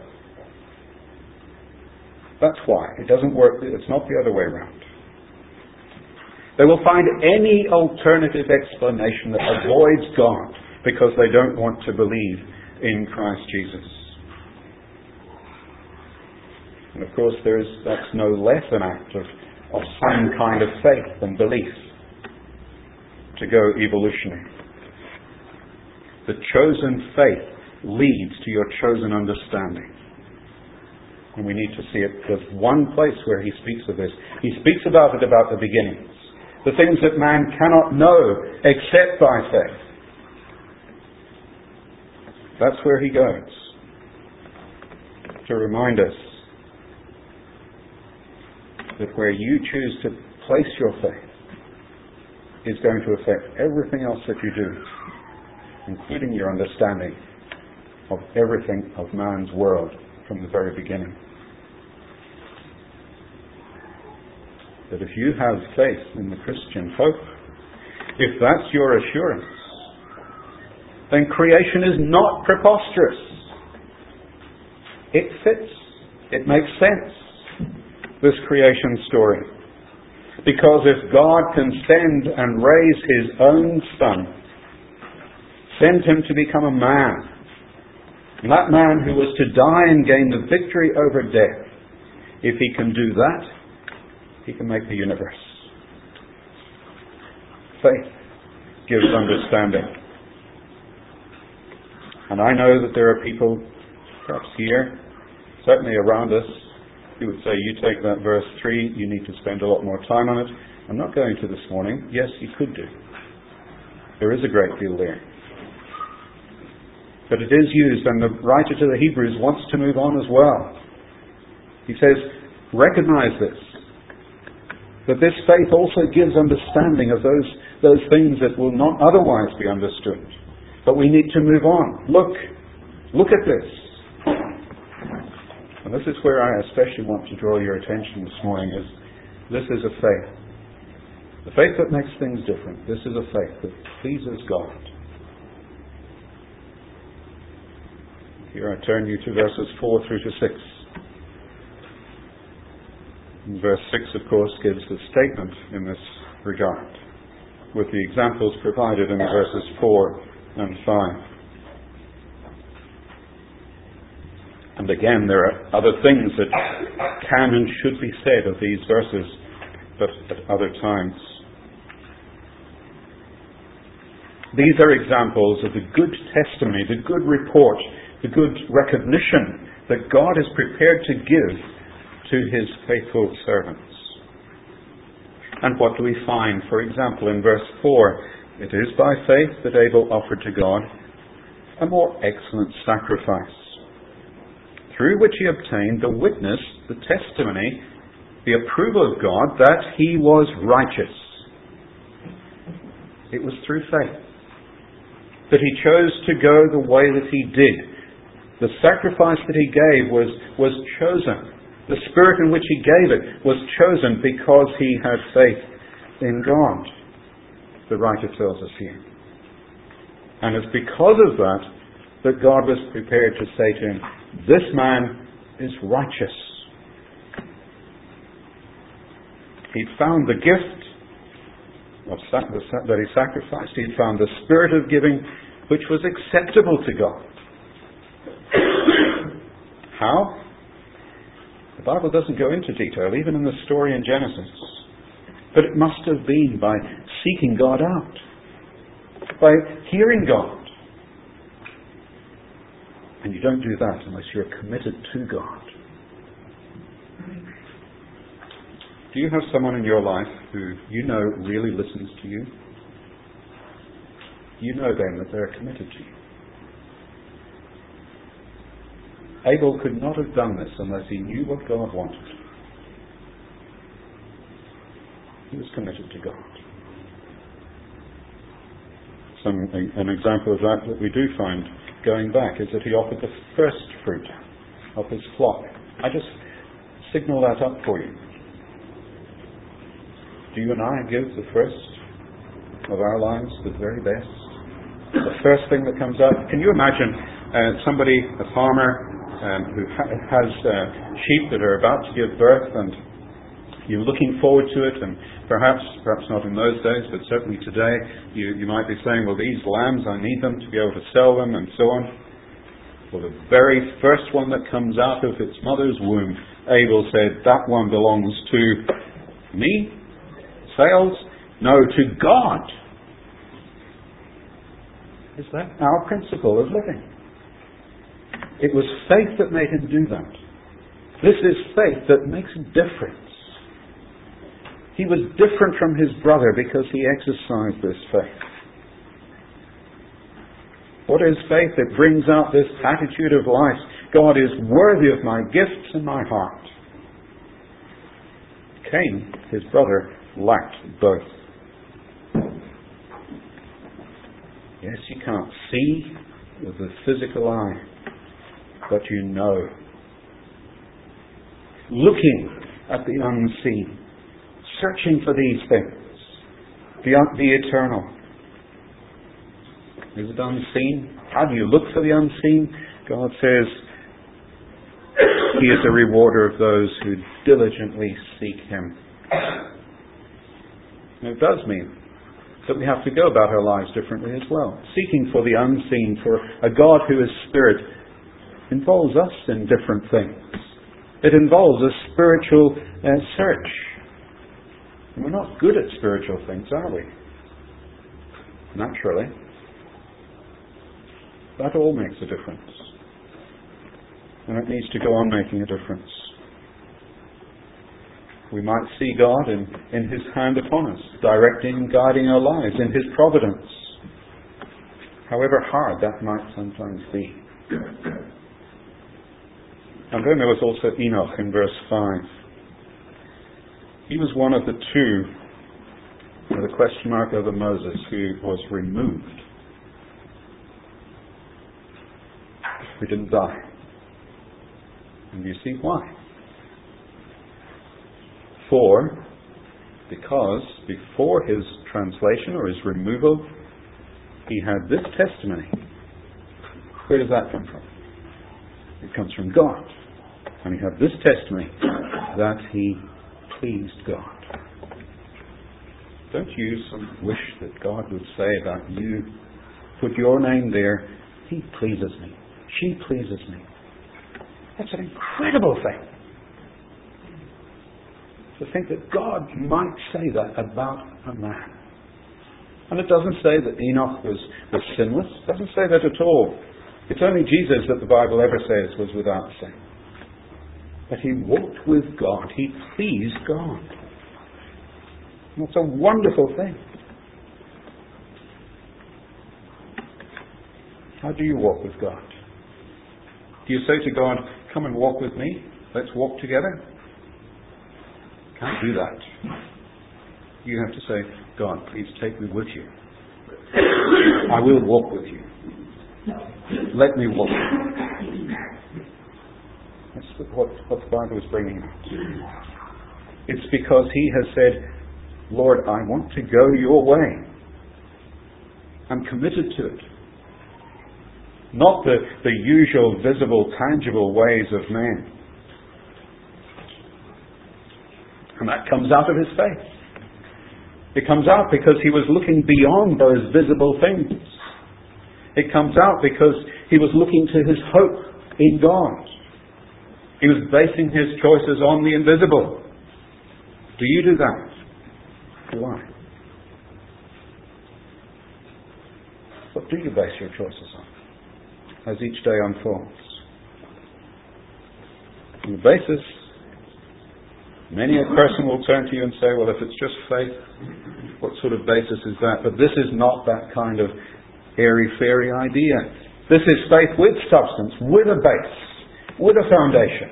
That's why. It doesn't work. It's not the other way around. They will find any alternative explanation that avoids God because they don't want to believe in Christ Jesus. And of course, there is, that's no less an act of, of some kind of faith and belief to go evolutionary. The chosen faith leads to your chosen understanding. And we need to see it. There's one place where he speaks of this. He speaks about it about the beginnings. The things that man cannot know except by faith. That's where he goes. To remind us that where you choose to place your faith is going to affect everything else that you do, including your understanding of everything of man's world from the very beginning. That if you have faith in the Christian hope, if that's your assurance, then creation is not preposterous. It fits. It makes sense, this creation story. Because if God can send and raise his own Son, send him to become a man, and that man who was to die and gain the victory over death, if he can do that, he can make the universe. Faith gives understanding. And I know that there are people, perhaps here, certainly around us, who would say, you take that verse three, you need to spend a lot more time on it. I'm not going to this morning. Yes, you could do. There is a great deal there. But it is used, and the writer to the Hebrews wants to move on as well. He says, recognize this. That this faith also gives understanding of those, those things that will not otherwise be understood. But we need to move on. Look. Look at this. And this is where I especially want to draw your attention this morning, is this is a faith. The faith that makes things different. This is a faith that pleases God. Here I turn you to verses four through to six. And verse six, of course, gives the statement in this regard, with the examples provided in verses four and five. And again, there are other things that can and should be said of these verses, but at other times. These are examples of the good testimony, the good report, the good recognition that God is prepared to give to his faithful servants. And what do we find? For example, in verse four, it is by faith that Abel offered to God a more excellent sacrifice, through which he obtained the witness, the testimony, the approval of God that he was righteous. It was through faith that he chose to go the way that he did. The sacrifice that he gave was, was chosen. The spirit in which he gave it was chosen because he had faith in God, the writer tells us here. And it's because of that that God was prepared to say to him, this man is righteous. He'd found the gift of sac- that he sacrificed. He'd found the spirit of giving which was acceptable to God. How? The Bible doesn't go into detail, even in the story in Genesis. But it must have been by seeking God out, by hearing God. And you don't do that unless you're committed to God. Do you have someone in your life who you know really listens to you? You know then that they're committed to you. Abel could not have done this unless he knew what God wanted. He was committed to God. Some, an example of that that we do find going back is that he offered the first fruit of his flock. I just signal that up for you. Do you and I give the first of our lives, the very best? The first thing that comes out? Can you imagine uh, somebody, a farmer, um, who ha- has uh, sheep that are about to give birth, and you're looking forward to it, and perhaps, perhaps not in those days, but certainly today, you, you might be saying, well, these lambs, I need them to be able to sell them, and so on. Well, the very first one that comes out of its mother's womb, Abel said, that one belongs to me? Sales? No, to God. Is that our principle of living? It was faith that made him do that. This is faith that makes a difference. He was different from his brother because he exercised this faith. What is faith? It brings out this attitude of life. God is worthy of my gifts and my heart. Cain, his brother, lacked both. Yes, you can't see with the physical eye, but you know. Looking at the unseen, searching for these things, the, the eternal. Is it unseen? How do you look for the unseen? God says He is a rewarder of those who diligently seek Him. And it does mean that we have to go about our lives differently as well. Seeking for the unseen, for a God who is Spirit, involves us in different things. It involves a spiritual uh, search. And we're not good at spiritual things, are we? Naturally. That all makes a difference. And it needs to go on making a difference. We might see God in, in His hand upon us, directing and guiding our lives, in His providence. However hard that might sometimes be. And then there was also Enoch in verse five. He was one of the two, with a question mark over Moses, who was removed. He didn't die. And you see why? For, because before his translation or his removal, he had this testimony. Where does that come from? It comes from God. And he had this testimony that he pleased God. Don't you some wish that God would say about you, put your name there, he pleases me, she pleases me. That's an incredible thing. To think that God might say that about a man. And it doesn't say that Enoch was, was sinless. It doesn't say that at all. It's only Jesus that the Bible ever says was without sin. But he walked with God. He pleased God. And it's a wonderful thing. How do you walk with God? Do you say to God, come and walk with me? Let's walk together? Can't do that. You have to say, God, please take me with you. I will walk with you. Let me walk. That's what, what the Bible is bringing out. It's because He has said, Lord, I want to go your way. I'm committed to it. Not the, the usual, visible, tangible ways of man. And that comes out of his faith. It comes out because he was looking beyond those visible things. It comes out because he was looking to his hope in God. He was basing his choices on the invisible. Do you do that? Do I? What do you base your choices on as each day unfolds? On the basis, many a person will turn to you and say, well, if it's just faith, what sort of basis is that? But this is not that kind of airy-fairy idea. This is faith with substance, with a base, with a foundation.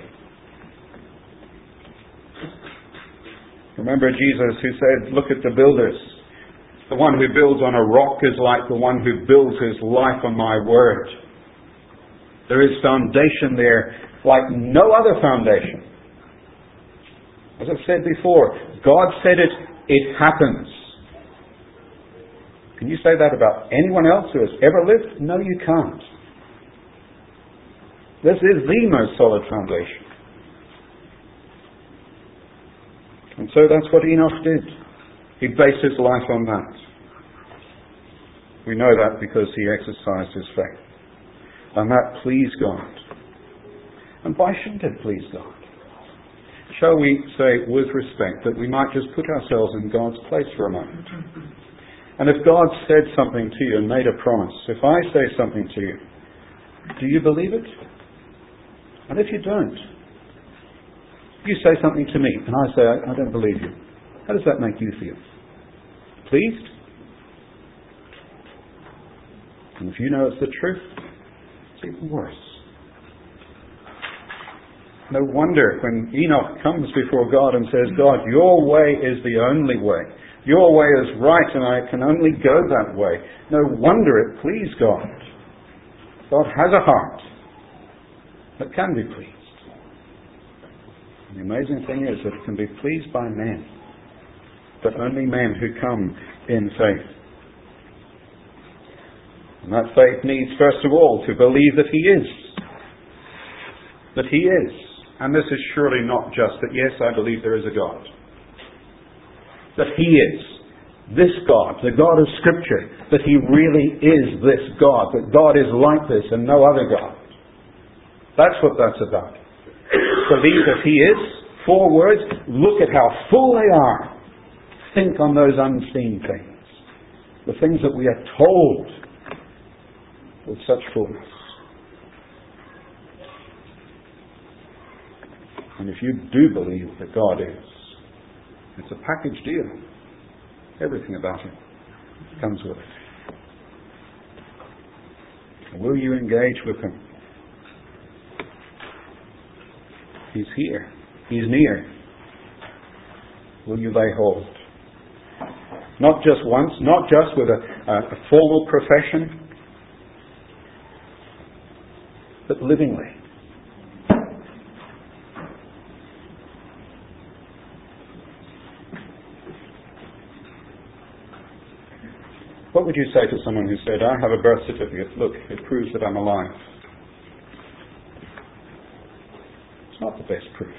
Remember Jesus who said, look at the builders. The one who builds on a rock is like the one who builds his life on my word. There is foundation there like no other foundation. As I've said before, God said it, it happens. Can you say that about anyone else who has ever lived? No, you can't. This is the most solid foundation. And so that's what Enoch did. He based his life on that. We know that because he exercised his faith. And that pleased God. And why shouldn't it please God? Shall we say with respect that we might just put ourselves in God's place for a moment? And if God said something to you and made a promise, if I say something to you, do you believe it? And if you don't, you say something to me and I say, I, I don't believe you. How does that make you feel? Pleased? And if you know it's the truth, it's even worse. No wonder when Enoch comes before God and says, God, your way is the only way. Your way is right and I can only go that way. No wonder it pleased God. God has a heart that can be pleased. And the amazing thing is that it can be pleased by men, but only men who come in faith. And that faith needs, first of all, to believe that He is. That He is. And this is surely not just that, yes, I believe there is a God. That He is this God, the God of Scripture. That He really is this God. That God is like this and no other God. That's what that's about. Believe that He is. Four words. Look at how full they are. Think on those unseen things. The things that we are told with such fullness. And if you do believe that God is, it's a package deal. Everything about Him comes with it. Will you engage with Him? He's here. He's near. Will you lay hold? Not just once, not just with a, a, a formal profession, but livingly. What would you say to someone who said, I have a birth certificate, look, it proves that I'm alive? It's not the best proof.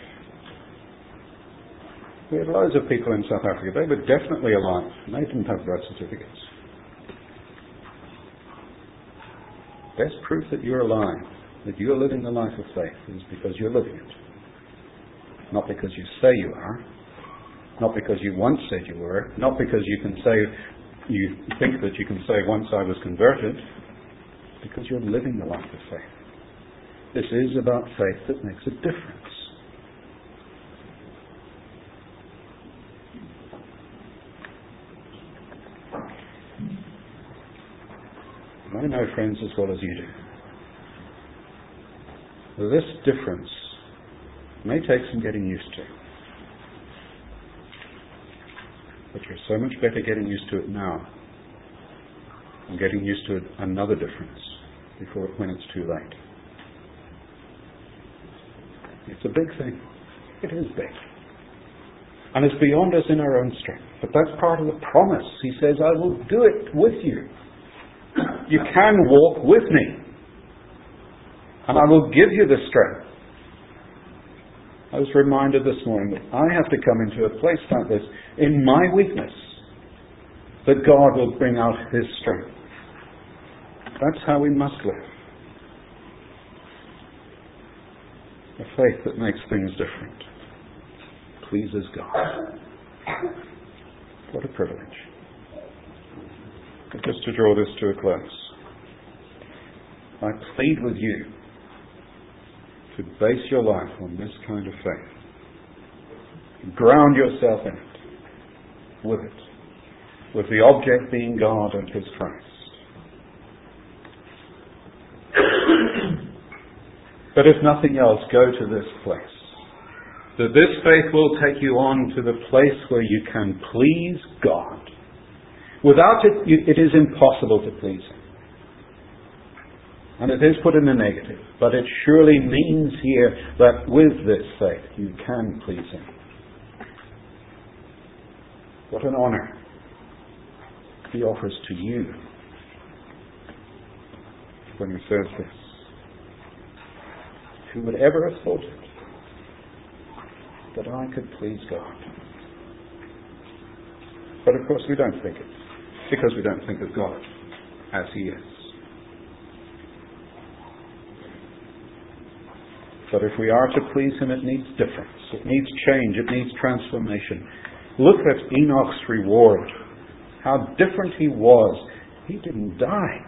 We had loads of people in South Africa, they were definitely alive, and they didn't have birth certificates. Best proof that you're alive, that you're living the life of faith, is because you're living it. Not because you say you are, not because you once said you were, not because you can say, you think that you can say, once I was converted, because you're living the life of faith. This is about faith that makes a difference. I know, friends, as well as you do, this difference may take some getting used to. But you're so much better getting used to it now than getting used to another difference before when it's too late. It's a big thing. It is big. And it's beyond us in our own strength. But that's part of the promise. He says, I will do it with you. You can walk with me. And I will give you the strength. I was reminded this morning that I have to come into a place like this in my weakness, that God will bring out His strength. That's how we must live. A faith that makes things different. Pleases God. What a privilege. But just to draw this to a close, I plead with you to base your life on this kind of faith. Ground yourself in it, with it, with the object being God and His Christ. But if nothing else, go to this place. That this faith will take you on to the place where you can please God. Without it, you, it is impossible to please Him. And it is put in the negative, but it surely means here that with this faith you can please Him. What an honour He offers to you when He says this. Who would ever have thought it, that I could please God? But of course we don't think it, because we don't think of God as He is. But if we are to please Him, it needs difference. It needs change. It needs transformation. Look at Enoch's reward. How different he was. He didn't die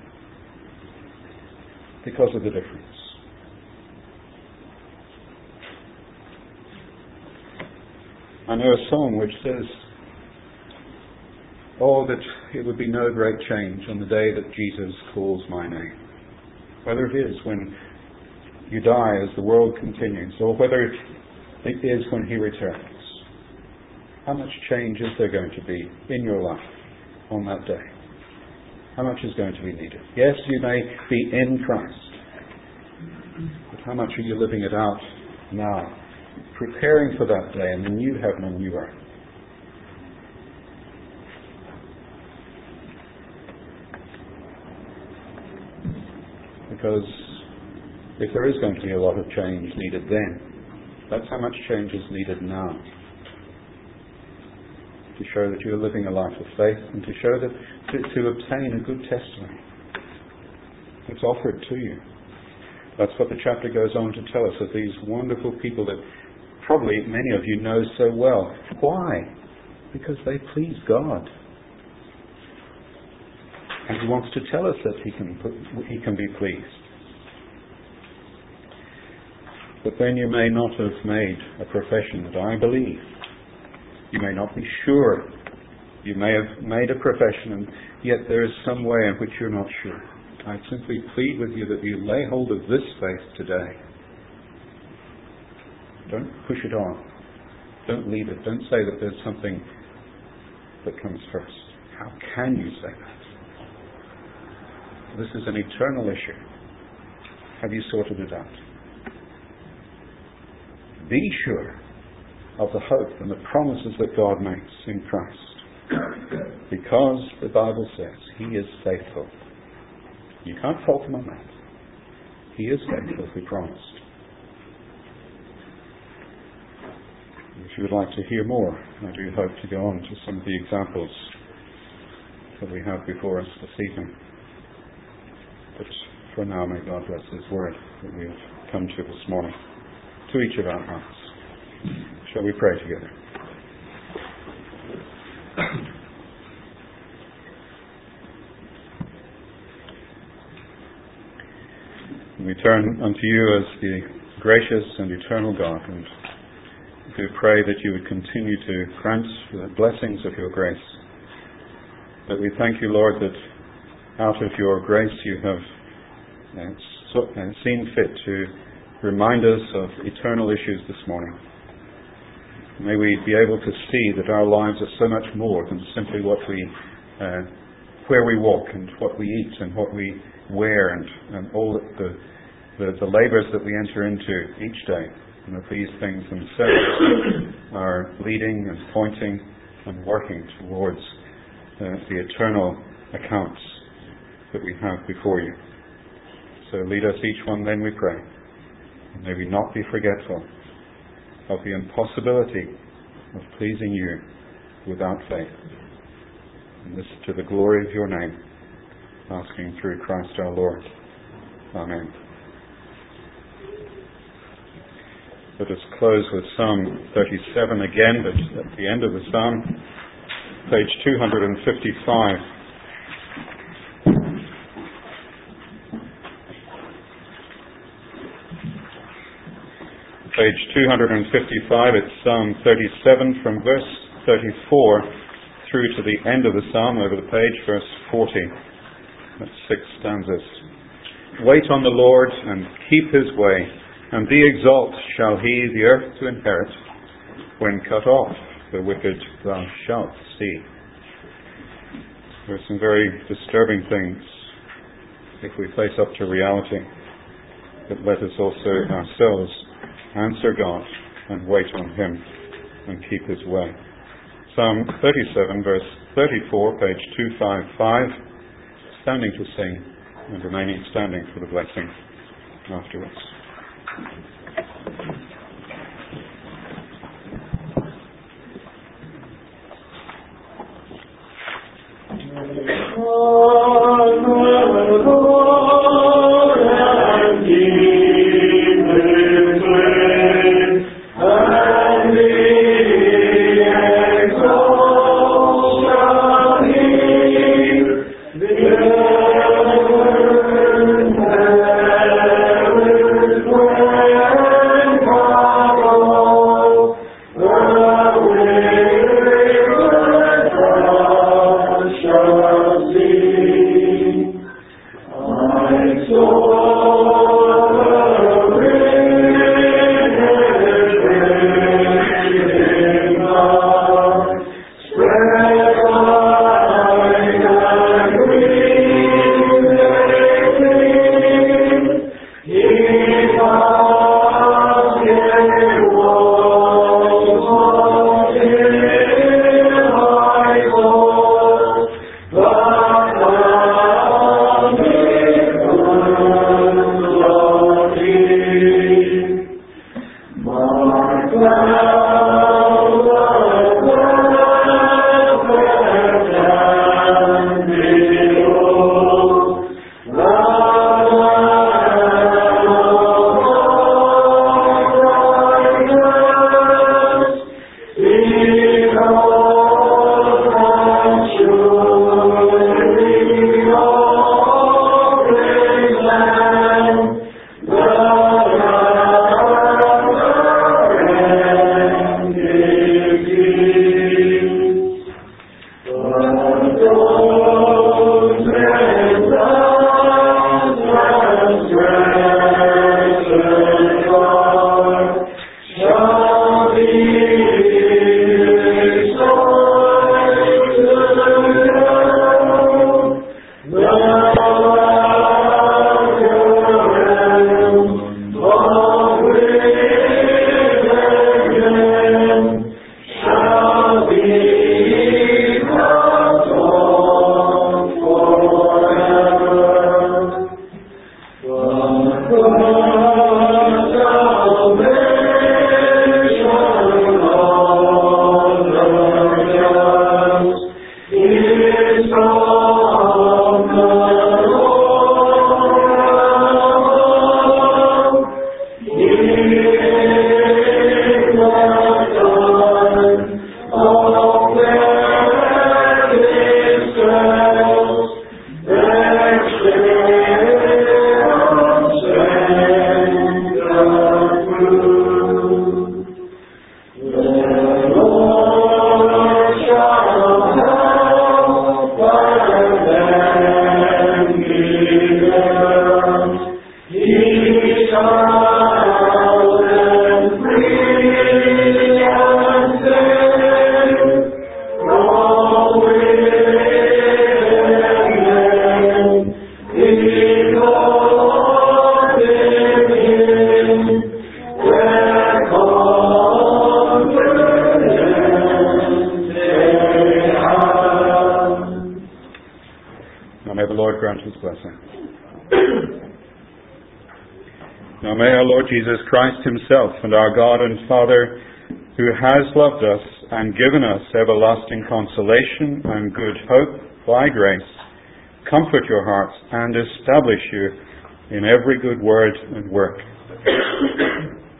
because of the difference. I know a song which says, oh, that it would be no great change on the day that Jesus calls my name. Whether it is when you die as the world continues, or whether it is when He returns. How much change is there going to be in your life on that day? How much is going to be needed? Yes, you may be in Christ, but how much are you living it out now, preparing for that day and the new heaven and new earth? Because if there is going to be a lot of change needed then, that's how much change is needed now. To show that you're living a life of faith, and to show that to, to obtain a good testimony. It's offered to you. That's what the chapter goes on to tell us, of these wonderful people that probably many of you know so well. Why? Because they please God. And He wants to tell us that He can, he can be pleased. But then you may not have made a profession that I believe. You may not be sure. You may have made a profession, and yet there is some way in which you're not sure. I simply plead with you that you lay hold of this faith today. Don't push it on. Don't leave it. Don't say that there's something that comes first. How can you say that? This is an eternal issue. Have you sorted it out? Be sure of the hope and the promises that God makes in Christ. Because the Bible says He is faithful. You can't fault Him on that. He is faithful as He promised. If you would like to hear more, I do hope to go on to some of the examples that we have before us this evening. But for now, may God bless His word that we have come to this morning, to each of our hearts. Shall we pray together? We turn unto you as the gracious and eternal God, and we pray that you would continue to grant the blessings of your grace. That we thank you, Lord, that out of your grace you have uh, so, uh, seen fit to remind us of eternal issues this morning. May we be able to see that our lives are so much more than simply what we, uh, where we walk and what we eat and what we wear and, and all the, the, the labours that we enter into each day. And that these things themselves are leading and pointing and working towards uh, the eternal accounts that we have before you. So lead us each one then, we pray. And may we not be forgetful of the impossibility of pleasing you without faith. And this to the glory of your name, asking through Christ our Lord. Amen. Let us close with Psalm thirty-seven again, but at the end of the psalm, page two hundred fifty-five. Page two hundred fifty-five, it's Psalm thirty-seven from verse thirty-four through to the end of the psalm over the page, verse forty. That's six stanzas. Wait on the Lord and keep his way, and thee exalt shall he the earth to inherit. When cut off, the wicked thou shalt see. There are some very disturbing things if we face up to reality. But let us also ourselves answer God and wait on him and keep his way. Psalm thirty-seven, verse thirty-four, page two fifty-five, standing to sing and remaining standing for the blessing afterwards. Now may our Lord Jesus Christ himself and our God and Father, who has loved us and given us everlasting consolation and good hope by grace, comfort your hearts and establish you in every good word and work.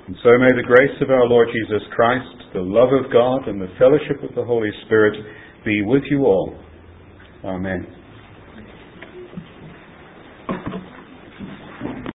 And so may the grace of our Lord Jesus Christ, the love of God, and the fellowship of the Holy Spirit be with you all. Amen.